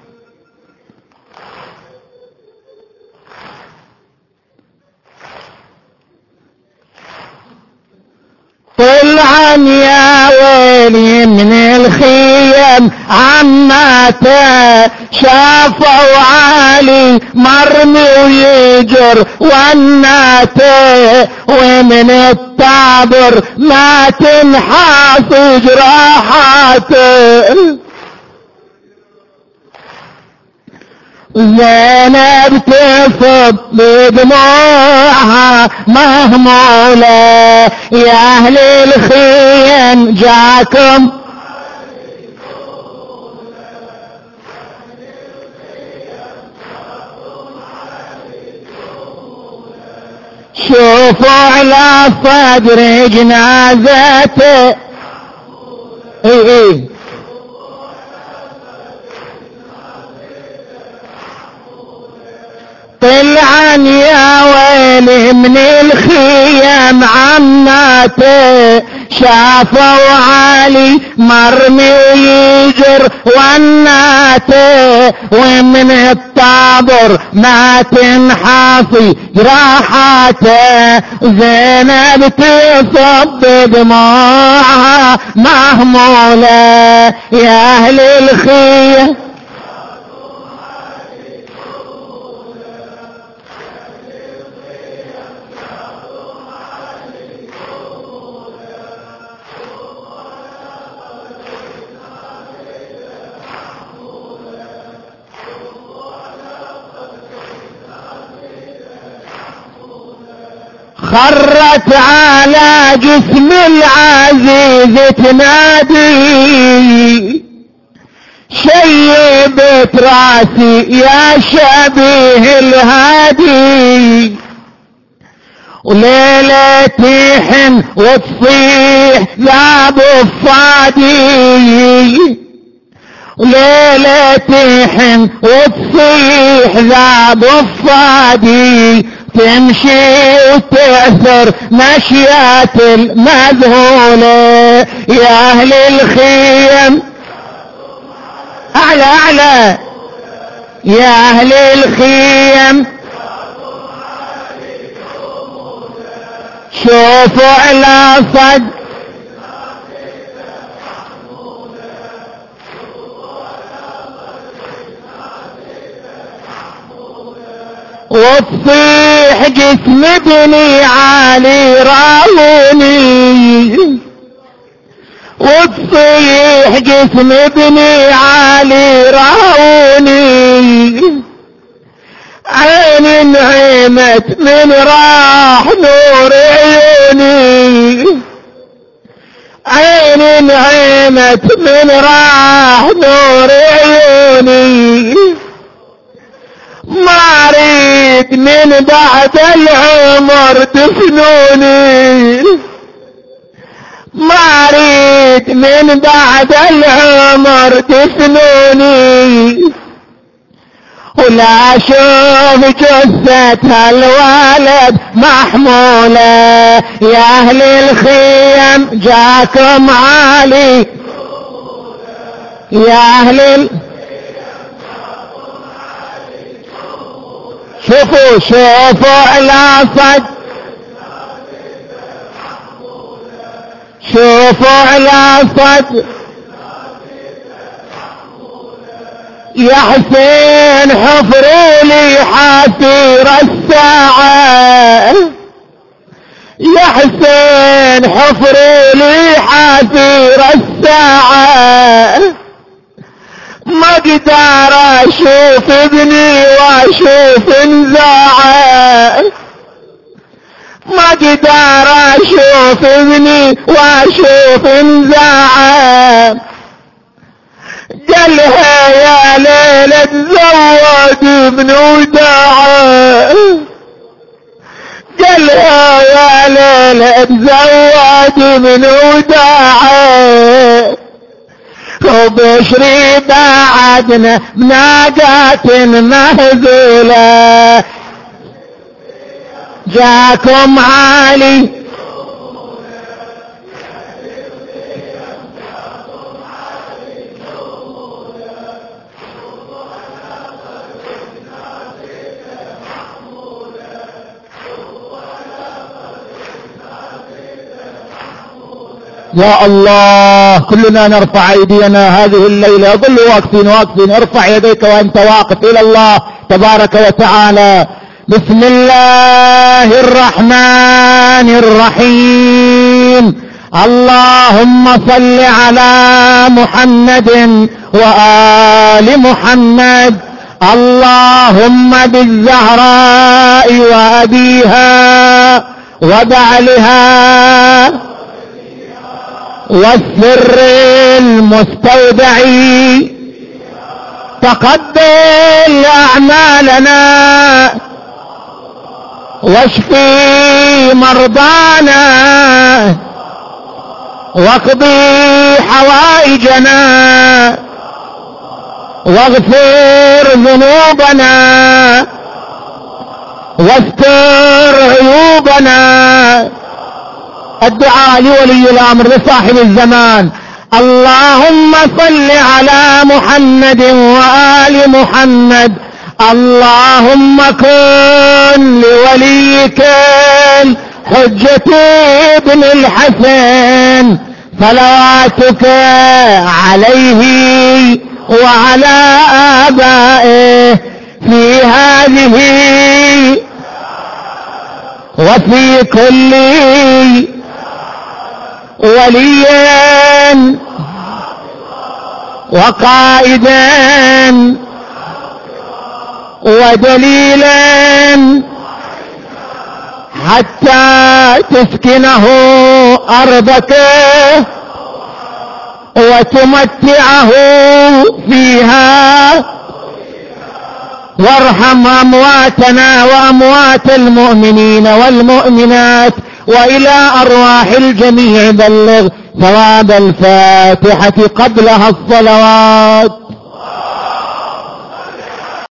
طلعا يا ويلي من الخيم عماته، شافوا علي مرمي ويجر والناته، ومن التعبر ما تنحاص جراحاته. زينب تفض بدموعها مهمولة، يا أهل الخيم جاكم شوفوا على صدر جنازته، طلعا يا ويلي من الخيم عماته، شافوا علي مرمي ويجر والناته، ومن الطابر ما تنحاصي جراحاته. زينب تصب دموعها مهمولة، يا أهل الخيم خرت على جسم العزيز تنادي، شيبت راسي يا شبيه الهادي، وليلتي حن وتصيح لا بفادي، وليلتي حن وتصيح لا بفادي، تمشي وتأثر مشيات المذهولة، يا أهل الخيم أعلى يا أهل الخيم شوفوا على صد وتصيح جسم ابني علي راوني، وتصيح جسم ابني علي راوني، عين انعمت من راح نور عيوني، عين انعمت من راح نور عيوني، ما اريد من بعد العمر تفنوني، ما اريد من بعد العمر تفنوني، ولا اشوف جثة الوالد محمولة، يا اهل الخيم جاكم علي، يا اهل شوفوا على صد شوفوا على صد يا حسين حفروا لي حافير الساعة، يا حسين حفروا لي حافير الساعة، ما اقدر اشوف ابني واشوف انزاعه، ما اقدر اشوف ابني واشوف انزاعه. قالها يا ليلة تزوج ابن وداعه، قالها يا ليلة تزوج ابن وداعه، وبشري بعدنا بناقات مهزولة، جاكم علي يا الله. كلنا نرفع ايدينا هذه الليلة، ظلوا واقفين ارفع يديك وانت واقف الى الله تبارك وتعالى. بسم الله الرحمن الرحيم. اللهم صل على محمد وآل محمد. اللهم بالزهراء وأبيها وبعلها والسر المستودع تقبل أعمالنا واشفي مرضانا واقضي حوائجنا واغفر ذنوبنا واستر عيوبنا. الدعاء لولي الامر لصاحب الزمان. اللهم صل على محمد وآل محمد. اللهم كن لوليك الحجة ابن الحسن صلواتك عليه وعلى آبائه في هذه وفي كل وليا وقائدا ودليلا حتى تسكنه أرضك وتمتعه فيها. وارحم أمواتنا وأموات المؤمنين والمؤمنات، وإلى أرواح الجميع بلغ ثواب الفاتحة قبلها الصلوات.